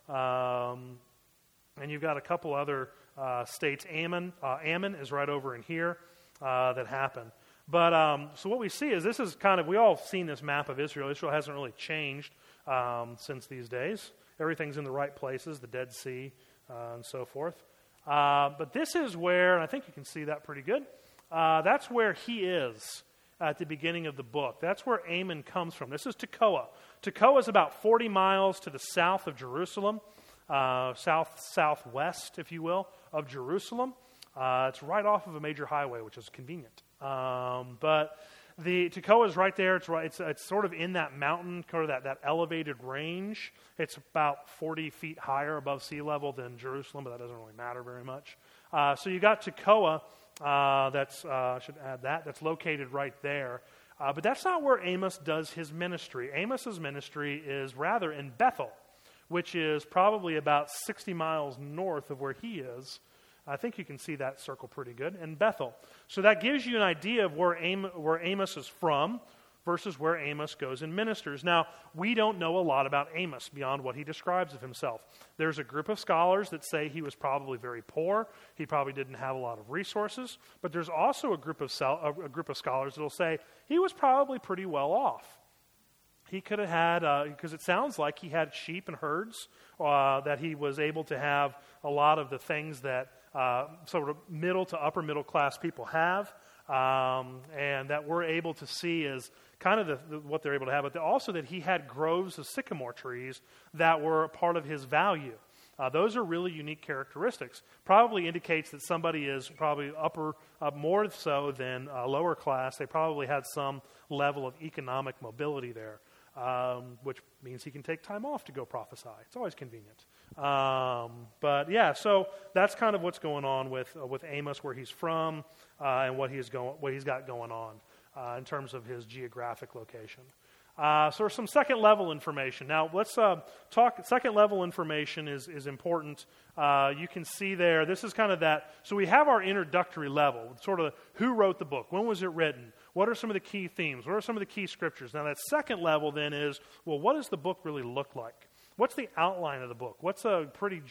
and you've got a couple other states. Ammon is right over in here that happen. But so what we see is this is kind of, we all have seen this map of Israel. Israel hasn't really changed since these days. Everything's in the right places, the Dead Sea and so forth. But this is where, and I think you can see that pretty good, that's where he is at the beginning of the book. That's where Ammon comes from. This is Tekoa. Tekoa is about 40 miles to the south of Jerusalem, southwest, if you will, of Jerusalem. It's right off of a major highway, which is convenient. But the Tekoa is right there. It's sort of in that mountain, kind of that elevated range. It's about 40 feet higher above sea level than Jerusalem, but that doesn't really matter very much. So you got Tekoa. I should add that. That's located right there. But that's not where Amos does his ministry. Amos's ministry is rather in Bethel, which is probably about 60 miles north of where he is. I think you can see that circle pretty good, in Bethel. So that gives you an idea of where Amos is from versus where Amos goes and ministers. Now, we don't know a lot about Amos beyond what he describes of himself. There's a group of scholars that say he was probably very poor. He probably didn't have a lot of resources. But there's also a group of scholars that will say he was probably pretty well off. He could have had, because it sounds like he had sheep and herds, that he was able to have a lot of the things that sort of middle to upper middle class people have, and that we're able to see as kind of what they're able to have, but also that he had groves of sycamore trees that were part of his value. Those are really unique characteristics. Probably indicates that somebody is probably more so than lower class. They probably had some level of economic mobility there, which means he can take time off to go prophesy. It's always convenient. But yeah, so that's kind of what's going on with Amos, where he's from, and what he's got going on in terms of his geographic location. So there's some second-level information. Now, let's talk. Second-level information is important. You can see there, this is kind of that. So we have our introductory level, sort of who wrote the book, when was it written, what are some of the key themes, what are some of the key scriptures. Now, that second level then is, well, what does the book really look like? What's the outline of the book? What's the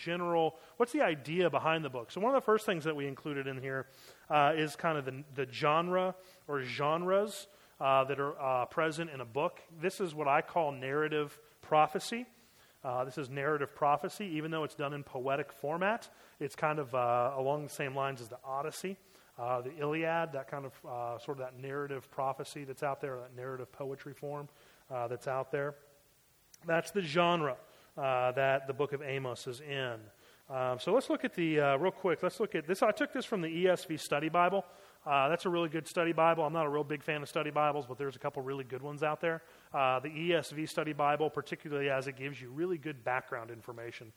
idea behind the book? So one of the first things that we included in here is kind of the genre or genres that are present in a book. This is what I call narrative prophecy. This is narrative prophecy, even though it's done in poetic format. It's kind of along the same lines as the Odyssey, the Iliad, that kind of sort of that narrative prophecy that's out there, that narrative poetry form that's out there. That's the genre that the book of Amos is in. So let's look at the, real quick, let's look at this. I took this from the ESV Study Bible. That's a really good study Bible. I'm not a real big fan of study Bibles, but there's a couple really good ones out there. The ESV Study Bible, particularly as it gives you really good background information.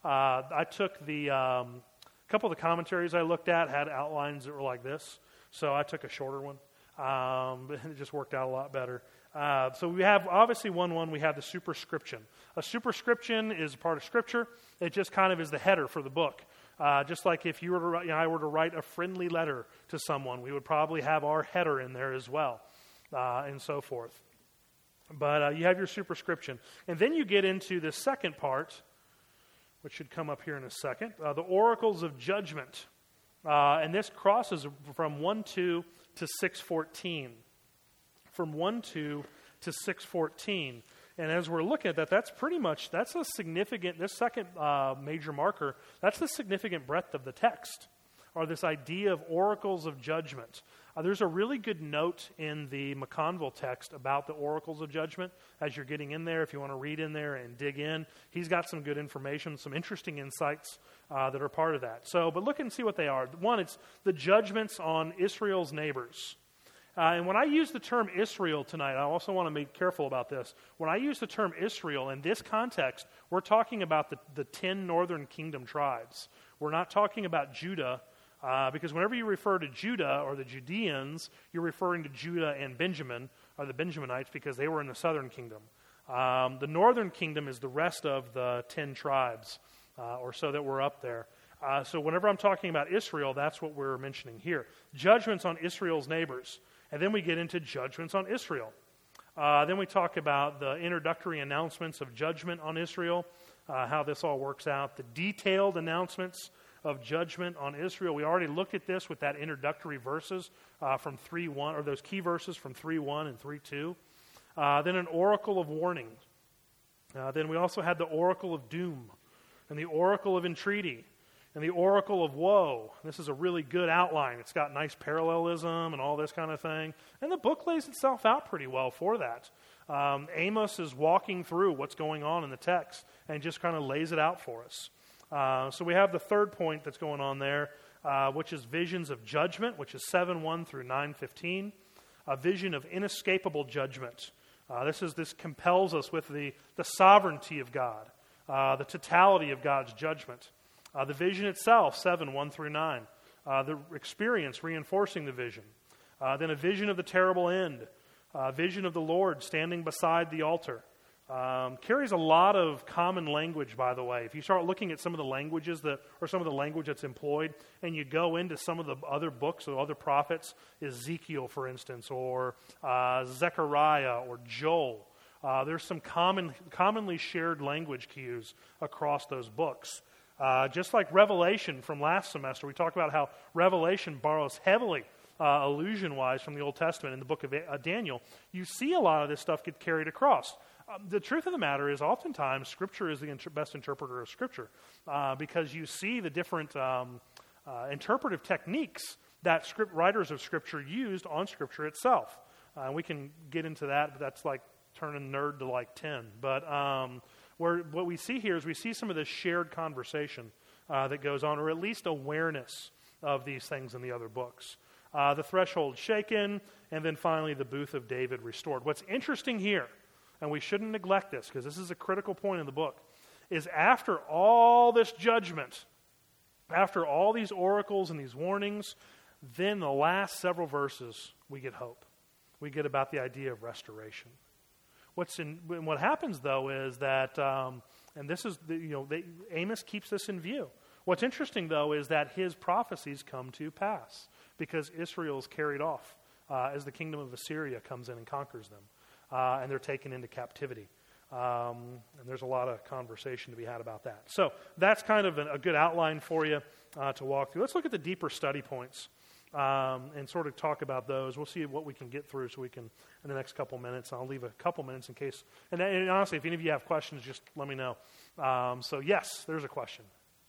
I took the couple of the commentaries I looked at had outlines that were like this, so I took a shorter one. But it just worked out a lot better. So we have, obviously, we have the superscription. A superscription is a part of Scripture. It just kind of is the header for the book. Just like if you were to write, I were to write a friendly letter to someone, we would probably have our header in there as well, and so forth. But you have your superscription. And then you get into the second part, which should come up here in a second, the oracles of judgment. And this crosses from 1:2 to 6:14. From 1:2 to 6:14. And as we're looking at that, that's a significant, this second major marker, that's the significant breadth of the text, or this idea of oracles of judgment. There's a really good note in the McConville text about the oracles of judgment. As you're getting in there, if you want to read in there and dig in, he's got some good information, some interesting insights that are part of that. So, but look and see what they are. One, it's the judgments on Israel's neighbors. And when I use the term Israel tonight, I also want to be careful about this. When I use the term Israel in this context, we're talking about the 10 northern kingdom tribes. We're not talking about Judah, because whenever you refer to Judah or the Judeans, you're referring to Judah and Benjamin, or the Benjaminites, because they were in the southern kingdom. The northern kingdom is the rest of the 10 tribes, or so that were up there. So whenever I'm talking about Israel, that's what we're mentioning here. Judgments on Israel's neighbors. And then we get into judgments on Israel. Then we talk about the introductory announcements of judgment on Israel, how this all works out, the detailed announcements of judgment on Israel. We already looked at this with that introductory verses from 3:1, or those key verses from 3:1 and 3:2. Then an oracle of warning. Then we also had the oracle of doom, and the oracle of entreaty, and the oracle of woe. This is a really good outline. It's got nice parallelism and all this kind of thing. And the book lays itself out pretty well for that. Amos is walking through what's going on in the text and just kind of lays it out for us. So we have the third point that's going on there. which is visions of judgment, which is 7:1 through 9:15. A vision of inescapable judgment. This compels us with the sovereignty of God, the totality of God's judgment. The vision itself, 7:1 through 9. The experience reinforcing the vision. Then a vision of the terrible end. Vision of the Lord standing beside the altar. Carries a lot of common language, by the way. If you start looking at some of the languages some of the language that's employed, and you go into some of the other books or other prophets, Ezekiel, for instance, or Zechariah or Joel, there's some commonly shared language cues across those books. Just like Revelation from last semester, we talked about how Revelation borrows heavily allusion-wise from the Old Testament in the book of Daniel. You see a lot of this stuff get carried across. The truth of the matter is oftentimes Scripture is the best interpreter of Scripture because you see the different interpretive techniques that writers of Scripture used on Scripture itself. We can get into that, but that's like turning nerd to like 10. But what we see here is we see some of this shared conversation that goes on, or at least awareness of these things in the other books. The threshold shaken, and then finally the booth of David restored. What's interesting here, and we shouldn't neglect this because this is a critical point in the book, is after all this judgment, after all these oracles and these warnings, then the last several verses we get hope. We get about the idea of restoration. What happens though is that, and this is Amos keeps this in view. What's interesting though is that his prophecies come to pass because Israel is carried off as the kingdom of Assyria comes in and conquers them. And they're taken into captivity. And there's a lot of conversation to be had about that. So that's kind of a good outline for you to walk through. Let's look at the deeper study points and sort of talk about those. We'll see what we can get through so we can, in the next couple minutes, I'll leave a couple minutes in case. And honestly, if any of you have questions, just let me know. So yes, there's a question.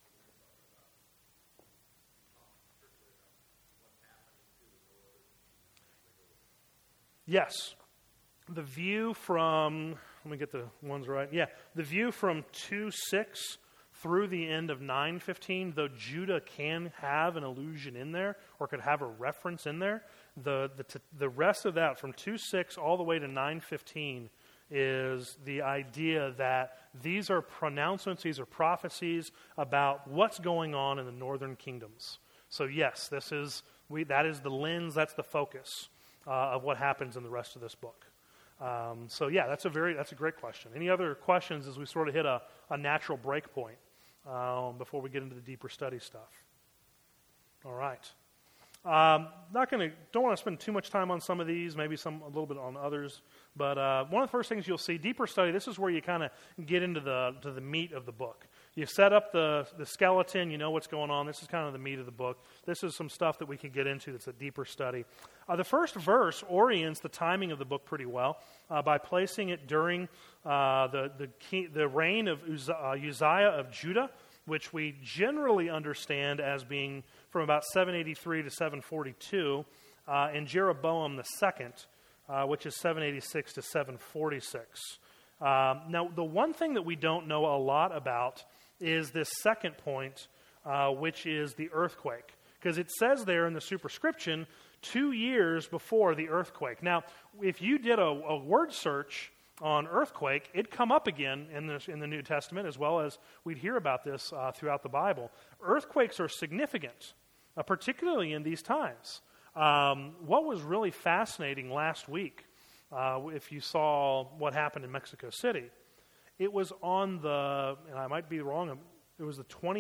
Yes. The view from, let me get the ones right. Yeah, the view from 2:6 through the end of 9:15, though Judah can have an allusion in there or could have a reference in there, the rest of that from 2:6 all the way to 9:15 is the idea that these are pronouncements, these are prophecies about what's going on in the northern kingdoms. So yes, that is the lens, that's the focus of what happens in the rest of this book. So yeah, that's a great question. Any other questions as we sort of hit a natural break point before we get into the deeper study stuff? All right. Don't want to spend too much time on some of these, maybe a little bit on others. But one of the first things you'll see, deeper study, this is where you kind of get into the meat of the book. You set up the skeleton, you know what's going on. This is kind of the meat of the book. This is some stuff that we can get into that's a deeper study. The first verse orients the timing of the book pretty well by placing it during the reign of Uzziah of Judah, which we generally understand as being from about 783 to 742, and Jeroboam II, which is 786 to 746. Now, the one thing that we don't know a lot about is this second point, which is the earthquake. Because it says there in the superscription, 2 years before the earthquake. Now, if you did a word search on earthquake, it'd come up again in the New Testament, as well as we'd hear about this throughout the Bible. Earthquakes are significant, particularly in these times. What was really fascinating last week, if you saw what happened in Mexico City, it was on and I might be wrong, it was the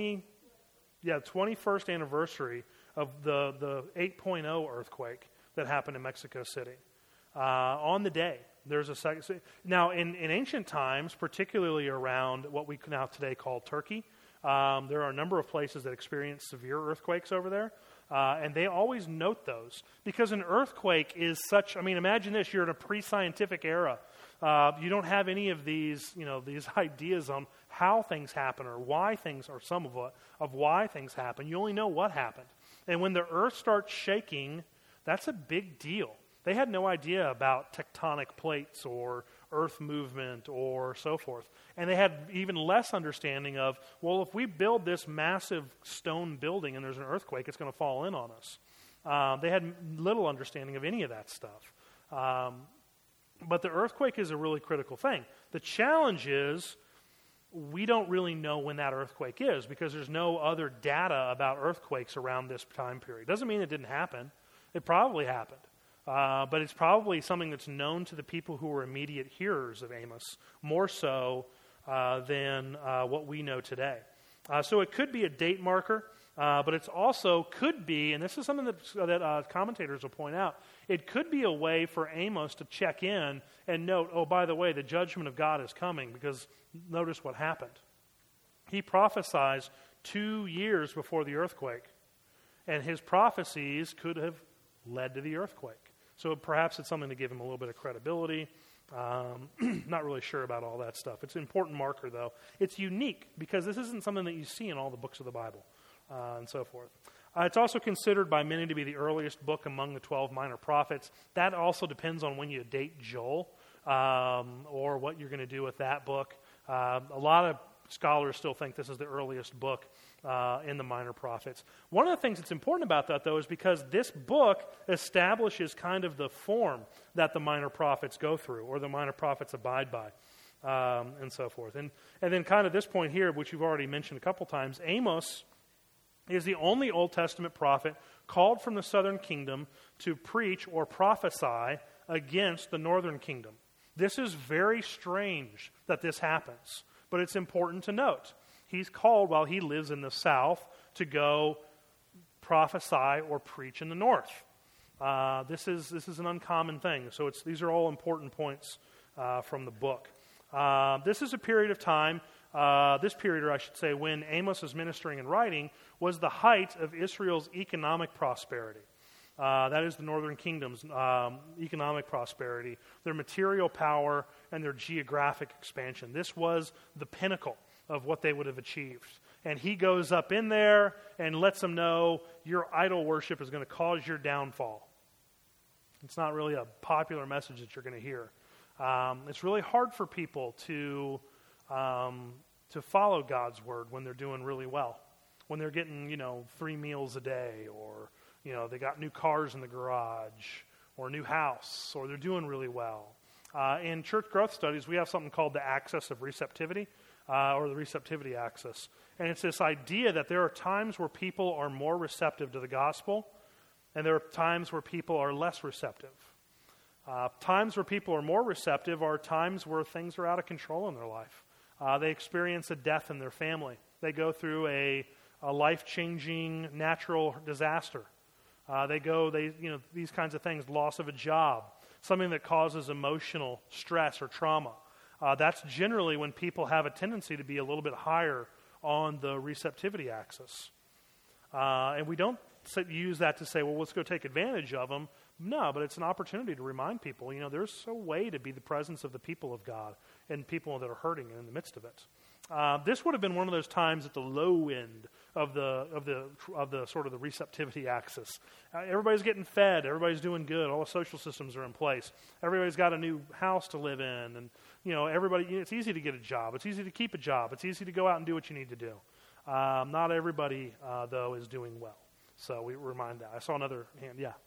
21st anniversary of the 8.0 earthquake that happened in Mexico City. On the day, there's a second. Now, in ancient times, particularly around what we now today call Turkey, there are a number of places that experience severe earthquakes over there, and they always note those because an earthquake is such. I mean, imagine this: you're in a pre-scientific era. You don't have any of these, these ideas on how things happen or why things, or some of why things happen. You only know what happened, and when the earth starts shaking, that's a big deal. They had no idea about tectonic plates or earth movement or so forth. And they had even less understanding of, well, if we build this massive stone building and there's an earthquake, it's going to fall in on us. They had little understanding of any of that stuff. But the earthquake is a really critical thing. The challenge is we don't really know when that earthquake is because there's no other data about earthquakes around this time period. Doesn't mean it didn't happen. It probably happened. But it's probably something that's known to the people who were immediate hearers of Amos, more so than what we know today. So it could be a date marker, but it's also could be, and this is something that commentators will point out, it could be a way for Amos to check in and note, oh, by the way, the judgment of God is coming, because notice what happened. He prophesies 2 years before the earthquake, and his prophecies could have led to the earthquake. So perhaps it's something to give him a little bit of credibility. Not really sure about all that stuff. It's an important marker, though. It's unique because this isn't something that you see in all the books of the Bible and so forth. It's also considered by many to be the earliest book among the 12 minor prophets. That also depends on when you date Joel or what you're going to do with that book. A lot of scholars still think this is the earliest book in the minor prophets. One of the things that's important about that, though, is because this book establishes kind of the form that the minor prophets go through or the minor prophets abide by and so forth. And then kind of this point here, which you've already mentioned a couple times, Amos is the only Old Testament prophet called from the southern kingdom to preach or prophesy against the northern kingdom. This is very strange that this happens, but it's important to note. He's called while he lives in the south to go prophesy or preach in the north. This is an uncommon thing. So these are all important points from the book. This is a period of time, this period, or I should say, when Amos is ministering and writing, was the height of Israel's economic prosperity. That is the northern kingdom's economic prosperity, their material power, and their geographic expansion. This was the pinnacle of what they would have achieved. And he goes up in there and lets them know your idol worship is going to cause your downfall. It's not really a popular message that you're going to hear. It's really hard for people to follow God's word when they're doing really well. When they're getting, 3 meals a day, or, they got new cars in the garage, or a new house, or they're doing really well. In church growth studies, we have something called the axis of receptivity, or the receptivity axis. And it's this idea that there are times where people are more receptive to the gospel, and there are times where people are less receptive. Times where people are more receptive are times where things are out of control in their life. They experience a death in their family. They go through a life-changing natural disaster. These kinds of things, loss of a job, something that causes emotional stress or trauma. That's generally when people have a tendency to be a little bit higher on the receptivity axis. And we don't use that to say, well, let's go take advantage of them. No, but it's an opportunity to remind people, there's a way to be the presence of the people of God and people that are hurting in the midst of it. This would have been one of those times at the low end of the sort of the receptivity axis. Everybody's getting fed. Everybody's doing good. All the social systems are in place. Everybody's got a new house to live in, and everybody. It's easy to get a job. It's easy to keep a job. It's easy to go out and do what you need to do. Not everybody, though, is doing well. So we remind that. I saw another hand. Yeah.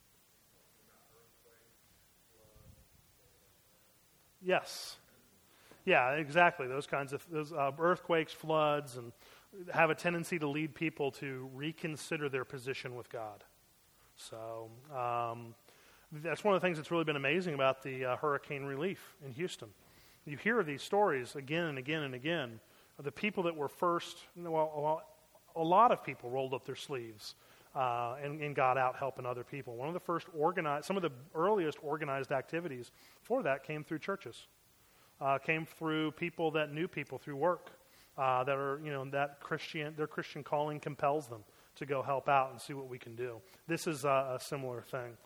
Yes. Yeah, exactly. Those kinds of earthquakes, floods, and have a tendency to lead people to reconsider their position with God. So that's one of the things that's really been amazing about the hurricane relief in Houston. You hear these stories again and again and again of the people that were first, a lot of people rolled up their sleeves and got out helping other people. One of the first some of the earliest organized activities for that came through churches. Came through people that knew people through work that are, that their Christian calling compels them to go help out and see what we can do. This is a similar thing.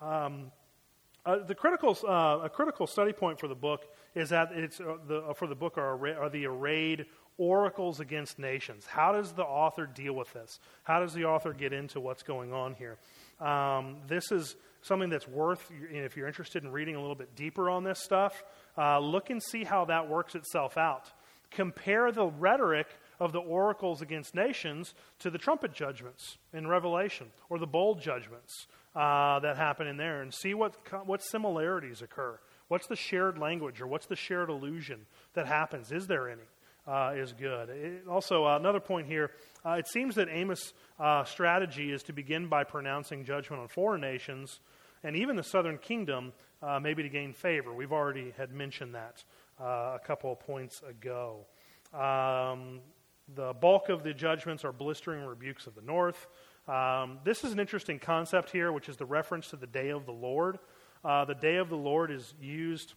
A critical study point for the book is that for the book are the arrayed oracles against nations. How does the author deal with this? How does the author get into what's going on here? This is something that's worth, if you're interested in reading a little bit deeper on this stuff, look and see how that works itself out. Compare the rhetoric of the oracles against nations to the trumpet judgments in Revelation, or the bowl judgments that happen in there, and see what similarities occur. What's the shared language, or what's the shared allusion that happens? Is there any? Is good. Also, another point here, it seems that Amos' strategy is to begin by pronouncing judgment on foreign nations, and even the southern kingdom, maybe to gain favor. We've already had mentioned that a couple of points ago. The bulk of the judgments are blistering rebukes of the north. This is an interesting concept here, which is the reference to the day of the Lord. The day of the Lord is used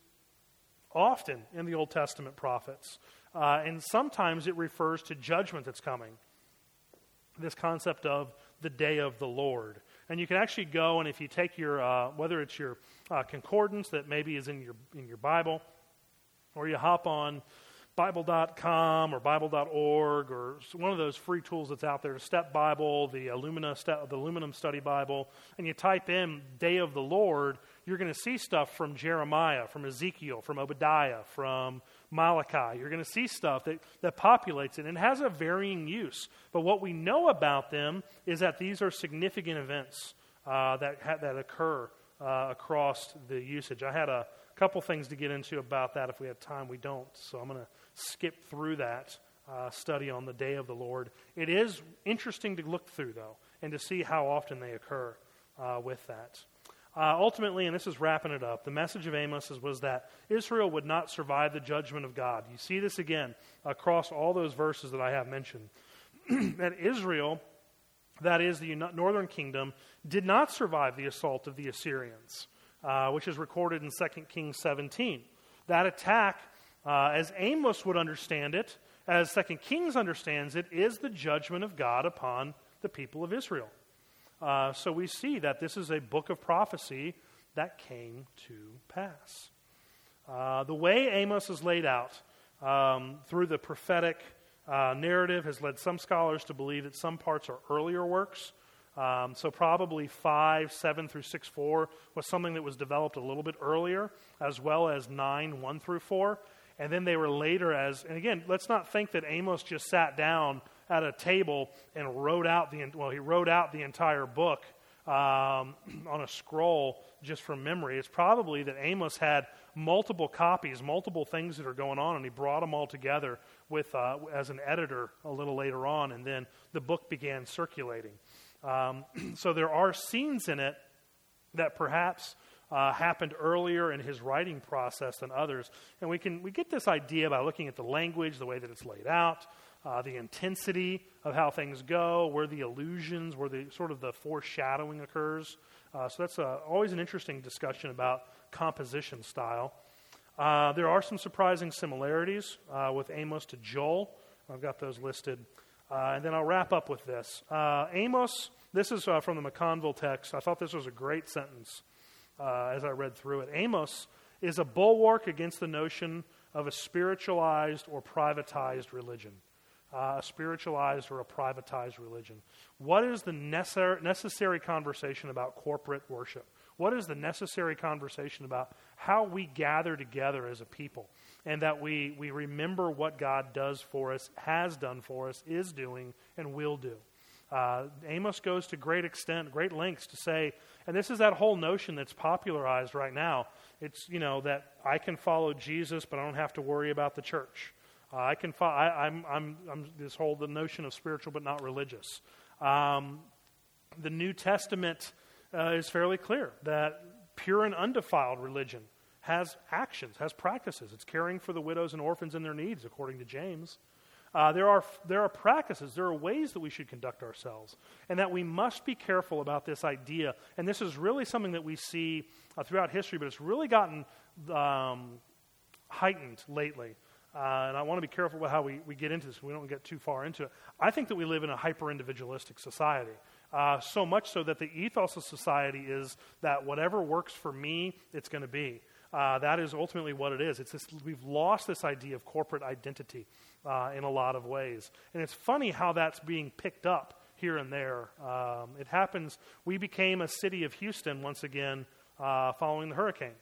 often in the Old Testament prophets, and sometimes it refers to judgment that's coming. This concept of the day of the Lord. And you can actually go, and if you take your, whether it's your concordance that maybe is in your Bible, or you hop on Bible.com or Bible.org or one of those free tools that's out there, Step Bible, the Aluminum Study Bible, and you type in Day of the Lord, you're going to see stuff from Jeremiah, from Ezekiel, from Obadiah, from Malachi. You're going to see stuff that populates it, and it has a varying use. But what we know about them is that these are significant events that occur across the usage. I had a couple things to get into about that. If we have time, we don't. So I'm going to skip through that study on the day of the Lord. It is interesting to look through, though, and to see how often they occur with that. Ultimately, and this is wrapping it up, the message of Amos was that Israel would not survive the judgment of God. You see this again across all those verses that I have mentioned. That Israel, that is the northern kingdom, did not survive the assault of the Assyrians, which is recorded in 2 Kings 17. That attack, as Amos would understand it, as 2 Kings understands it, is the judgment of God upon the people of Israel. So we see that this is a book of prophecy that came to pass. The way Amos is laid out through the prophetic narrative has led some scholars to believe that some parts are earlier works. So probably 5, 7 through 6, 4 was something that was developed a little bit earlier, as well as 9, 1 through 4. And then they were later and again, let's not think that Amos just sat down at a table and wrote out the entire book on a scroll just from memory. It's probably that Amos had multiple copies, multiple things that are going on, and he brought them all together with as an editor a little later on, and then the book began circulating. So there are scenes in it that perhaps happened earlier in his writing process than others, and we get this idea by looking at the language, the way that it's laid out, the intensity of how things go, where the allusions, where the sort of the foreshadowing occurs. So that's always an interesting discussion about composition style. There are some surprising similarities with Amos to Joel. I've got those listed. And then I'll wrap up with this. Amos, this is from the McConville text. I thought this was a great sentence as I read through it. Amos is a bulwark against the notion of a spiritualized or privatized religion. A spiritualized or a privatized religion. What is the necessary conversation about corporate worship? What is the necessary conversation about how we gather together as a people, and that we remember what God does for us, has done for us, is doing, and will do? Amos goes to great lengths to say, and this is that whole notion that's popularized right now. It's, that I can follow Jesus, but I don't have to worry about the church. I'm this whole the notion of spiritual but not religious. The New Testament is fairly clear that pure and undefiled religion has actions, has practices. It's caring for the widows and orphans in their needs, according to James. There are practices, there are ways that we should conduct ourselves, and that we must be careful about this idea. And this is really something that we see throughout history, but it's really gotten heightened lately. And I want to be careful about how we get into this. We don't get too far into it. I think that we live in a hyper-individualistic society. So much so that the ethos of society is that whatever works for me, it's going to be. That is ultimately what it is. We've lost this idea of corporate identity in a lot of ways. And it's funny how that's being picked up here and there. It happens. We became a city of Houston once again following the hurricane.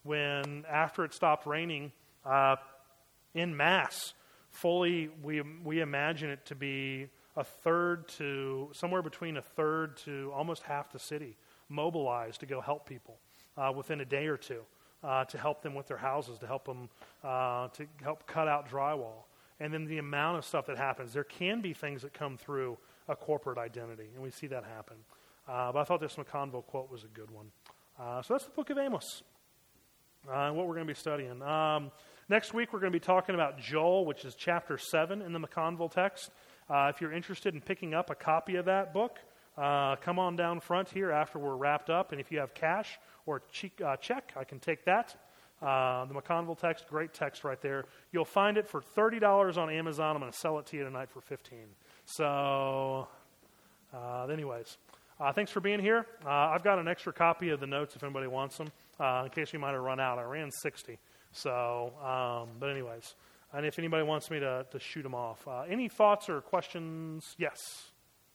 when after it stopped raining, in mass, fully, we imagine it to be somewhere between a third to almost half the city mobilized to go help people within a day or two, to help them with their houses, to help them to help cut out drywall. And then the amount of stuff that happens. There can be things that come through a corporate identity, and we see that happen. But I thought this McConville quote was a good one. So that's the book of Amos, and what we're going to be studying. Next week, we're going to be talking about Joel, which is chapter 7 in the McConville text. If you're interested in picking up a copy of that book, come on down front here after we're wrapped up. And if you have cash or check, I can take that. The McConville text, great text right there. You'll find it for $30 on Amazon. I'm going to sell it to you tonight for $15. So, anyways, thanks for being here. I've got an extra copy of the notes if anybody wants them, in case you might have run out. I ran 60. So, but anyways, and if anybody wants me to shoot them off. Any thoughts or questions? Yes.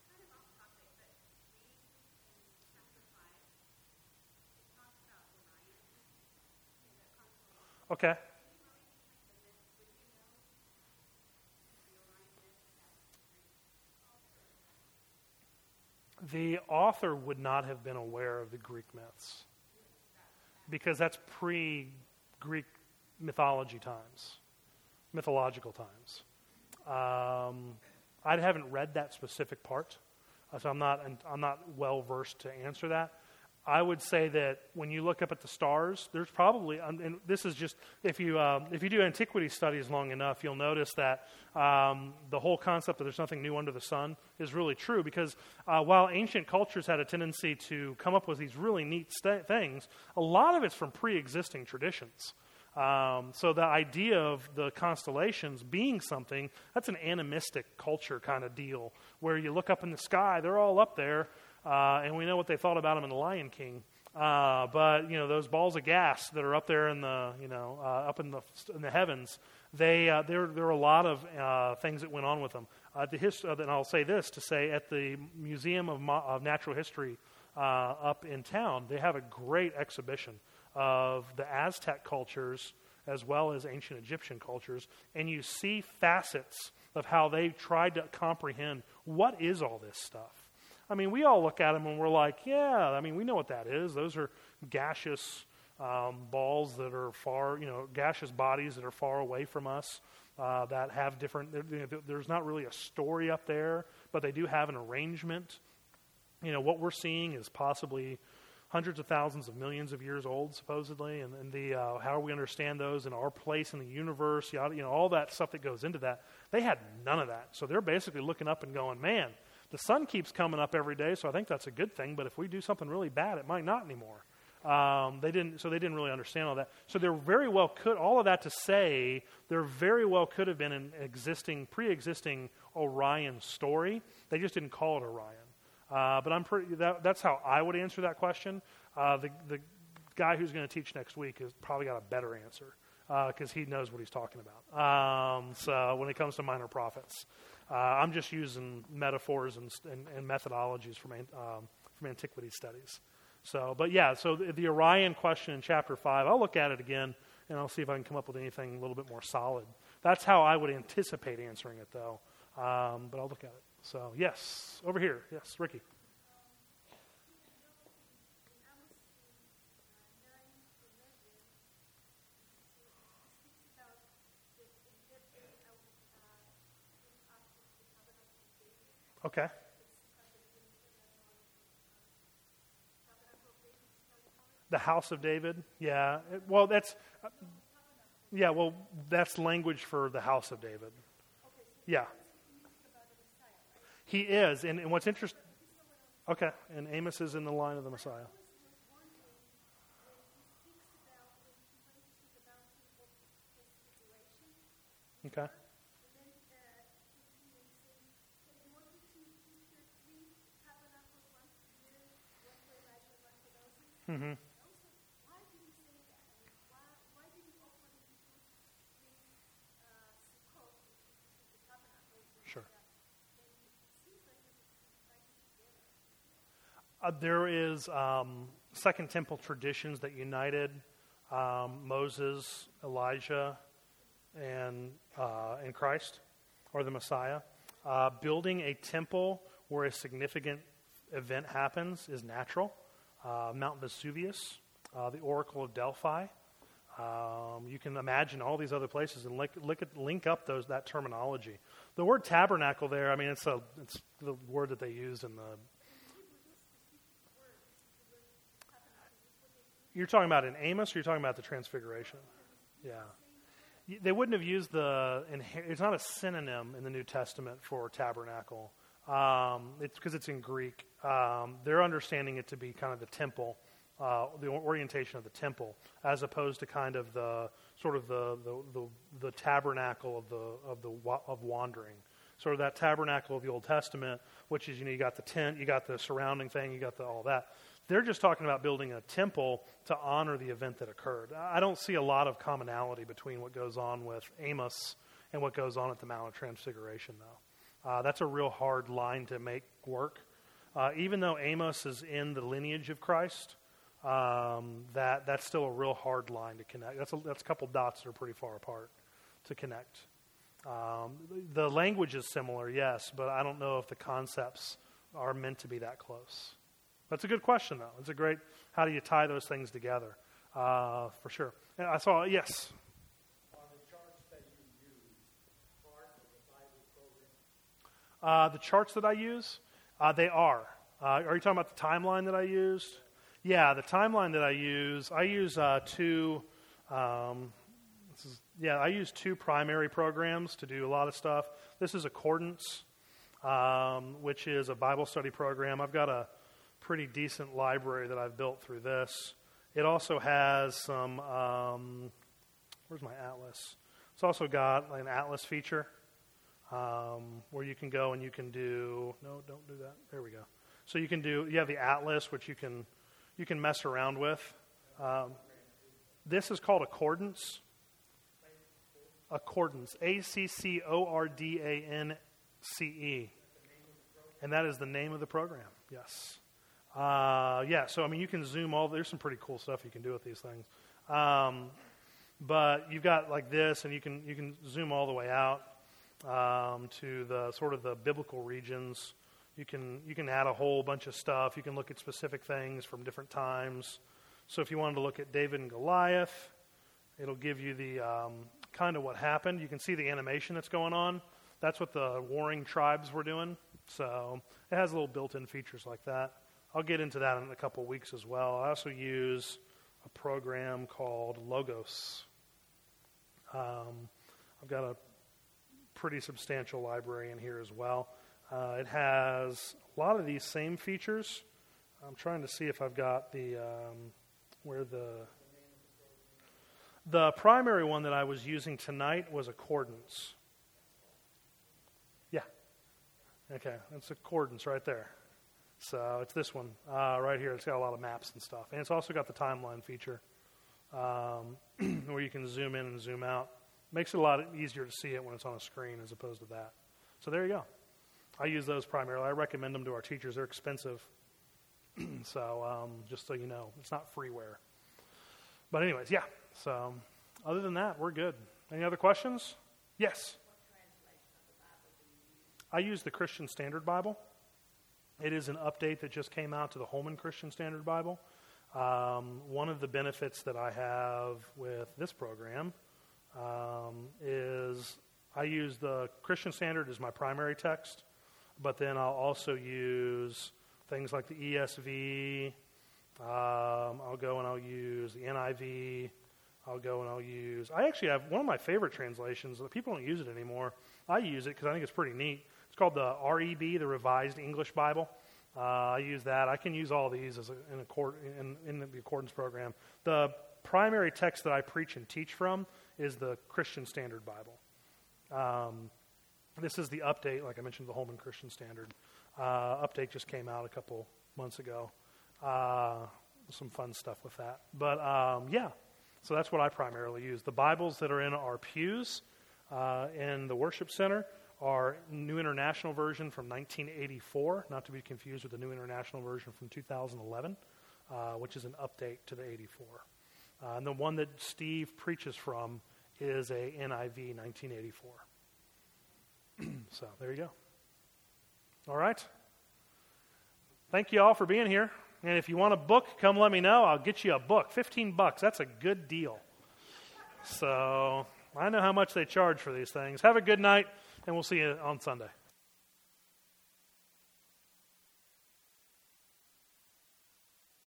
Okay. The author would not have been aware of the Greek myths because that's pre-Greek mythological times. I haven't read that specific part, so I'm not well versed to answer that. I would say that when you look up at the stars, there's probably, and this is just, if you do antiquity studies long enough, you'll notice that the whole concept that there's nothing new under the sun is really true, because while ancient cultures had a tendency to come up with these really neat things, a lot of it's from pre-existing traditions. So the idea of the constellations being something, that's an animistic culture kind of deal, where you look up in the sky, they're all up there, and we know what they thought about them in The Lion King. But those balls of gas that are up there in the up in the heavens, there are a lot of things that went on with them. And I'll say this to say, at the Museum of Natural History up in town, they have a great exhibition of the Aztec cultures as well as ancient Egyptian cultures, and you see facets of how they tried to comprehend what is all this stuff. I mean, we all look at them and we're like, yeah, I mean, we know what that is. Those are gaseous balls that are gaseous bodies that are far away from us, that have different, there's not really a story up there, but they do have an arrangement. What we're seeing is possibly hundreds of thousands of millions of years old, supposedly, and how we understand those and our place in the universe, all that stuff that goes into that. They had none of that. So they're basically looking up and going, man, the sun keeps coming up every day, so I think that's a good thing, but if we do something really bad, it might not anymore. They didn't really understand all that. So there very well could, all of that to say, there very well could have been an pre-existing Orion story. They just didn't call it Orion. But that's how I would answer that question. The guy who's going to teach next week has probably got a better answer, because he knows what he's talking about. So when it comes to minor prophets, I'm just using metaphors and methodologies from antiquity studies. So the Orion question in chapter 5, I'll look at it again, and I'll see if I can come up with anything a little bit more solid. That's how I would anticipate answering it, though. But I'll look at it. So, yes, over here. Yes, Ricky. Okay. The house of David? Yeah. That's language for the house of David. Yeah. He is. And what's interesting... Okay. And Amos is in the line of the Messiah. Okay. Mm-hmm. Sure. There is Second Temple traditions that united Moses, Elijah, and Christ, or the Messiah. Building a temple where a significant event happens is natural. Mount Vesuvius, the Oracle of Delphi. You can imagine all these other places and link up that terminology. The word tabernacle there, I mean, it's the word that they use in the... You're talking about in Amos, or you're talking about the Transfiguration? Yeah. They wouldn't have used it's not a synonym in the New Testament for tabernacle. It's because it's in Greek. They're understanding it to be kind of the temple, the orientation of the temple, as opposed to kind of the sort of the tabernacle of wandering. Sort of that tabernacle of the Old Testament, which is, you got the tent, you got the surrounding thing, you got all that. They're just talking about building a temple to honor the event that occurred. I don't see a lot of commonality between what goes on with Amos and what goes on at the Mount of Transfiguration, though. That's a real hard line to make work. Even though Amos is in the lineage of Christ, that's still a real hard line to connect. That's a couple dots that are pretty far apart to connect. The language is similar, yes, but I don't know if the concepts are meant to be that close. That's a good question, though. It's a great, how do you tie those things together? For sure. And I saw, yes? Are the charts that you use part of the Bible program? The charts that I use, they are. Are you talking about the timeline that I used? Yeah, the timeline that I use two, I use two primary programs to do a lot of stuff. This is Accordance, which is a Bible study program. I've got a pretty decent library that I've built through this. It also has some, where's my atlas? It's also got an atlas feature where you can go and you can do, no, don't do that. There we go. So you have the atlas, which you can mess around with. This is called Accordance. Accordance, ACCORDANCE. And that is the name of the program, yes. So I mean, you can zoom there's some pretty cool stuff you can do with these things. But you've got like this, and you can zoom all the way out to the sort of the biblical regions. You can add a whole bunch of stuff. You can look at specific things from different times. So if you wanted to look at David and Goliath, it'll give you the kind of what happened. You can see the animation that's going on. That's what the warring tribes were doing. So it has little built-in features like that. I'll get into that in a couple of weeks as well. I also use a program called Logos. I've got a pretty substantial library in here as well. It has a lot of these same features. I'm trying to see if I've got the primary one that I was using tonight was Accordance. Yeah. Okay, that's Accordance right there. So it's this one right here. It's got a lot of maps and stuff. And it's also got the timeline feature where you can zoom in and zoom out. Makes it a lot easier to see it when it's on a screen as opposed to that. So there you go. I use those primarily. I recommend them to our teachers. They're expensive. So just so you know, it's not freeware. But anyways, yeah. So other than that, we're good. Any other questions? Yes? What translation of the Bible do you use? I use the Christian Standard Bible. It is an update that just came out to the Holman Christian Standard Bible. One of the benefits that I have with this program is I use the Christian Standard as my primary text, but then I'll also use things like the ESV. I'll go and I'll use the NIV. I actually have one of my favorite translations. People don't use it anymore. I use it because I think it's pretty neat. It's called the REB, the Revised English Bible. I use that. I can use all these in the Accordance program. The primary text that I preach and teach from is the Christian Standard Bible. This is the update, like I mentioned, the Holman Christian Standard. Update just came out a couple months ago. Some fun stuff with that. But so that's what I primarily use. The Bibles that are in our pews in the worship center are New International Version from 1984, not to be confused with the New International Version from 2011, which is an update to the 84. And the one that Steve preaches from is a NIV 1984. So there you go. All right. Thank you all for being here. And if you want a book, come let me know. I'll get you a book. $15. That's a good deal. So I know how much they charge for these things. Have a good night, and we'll see you on Sunday.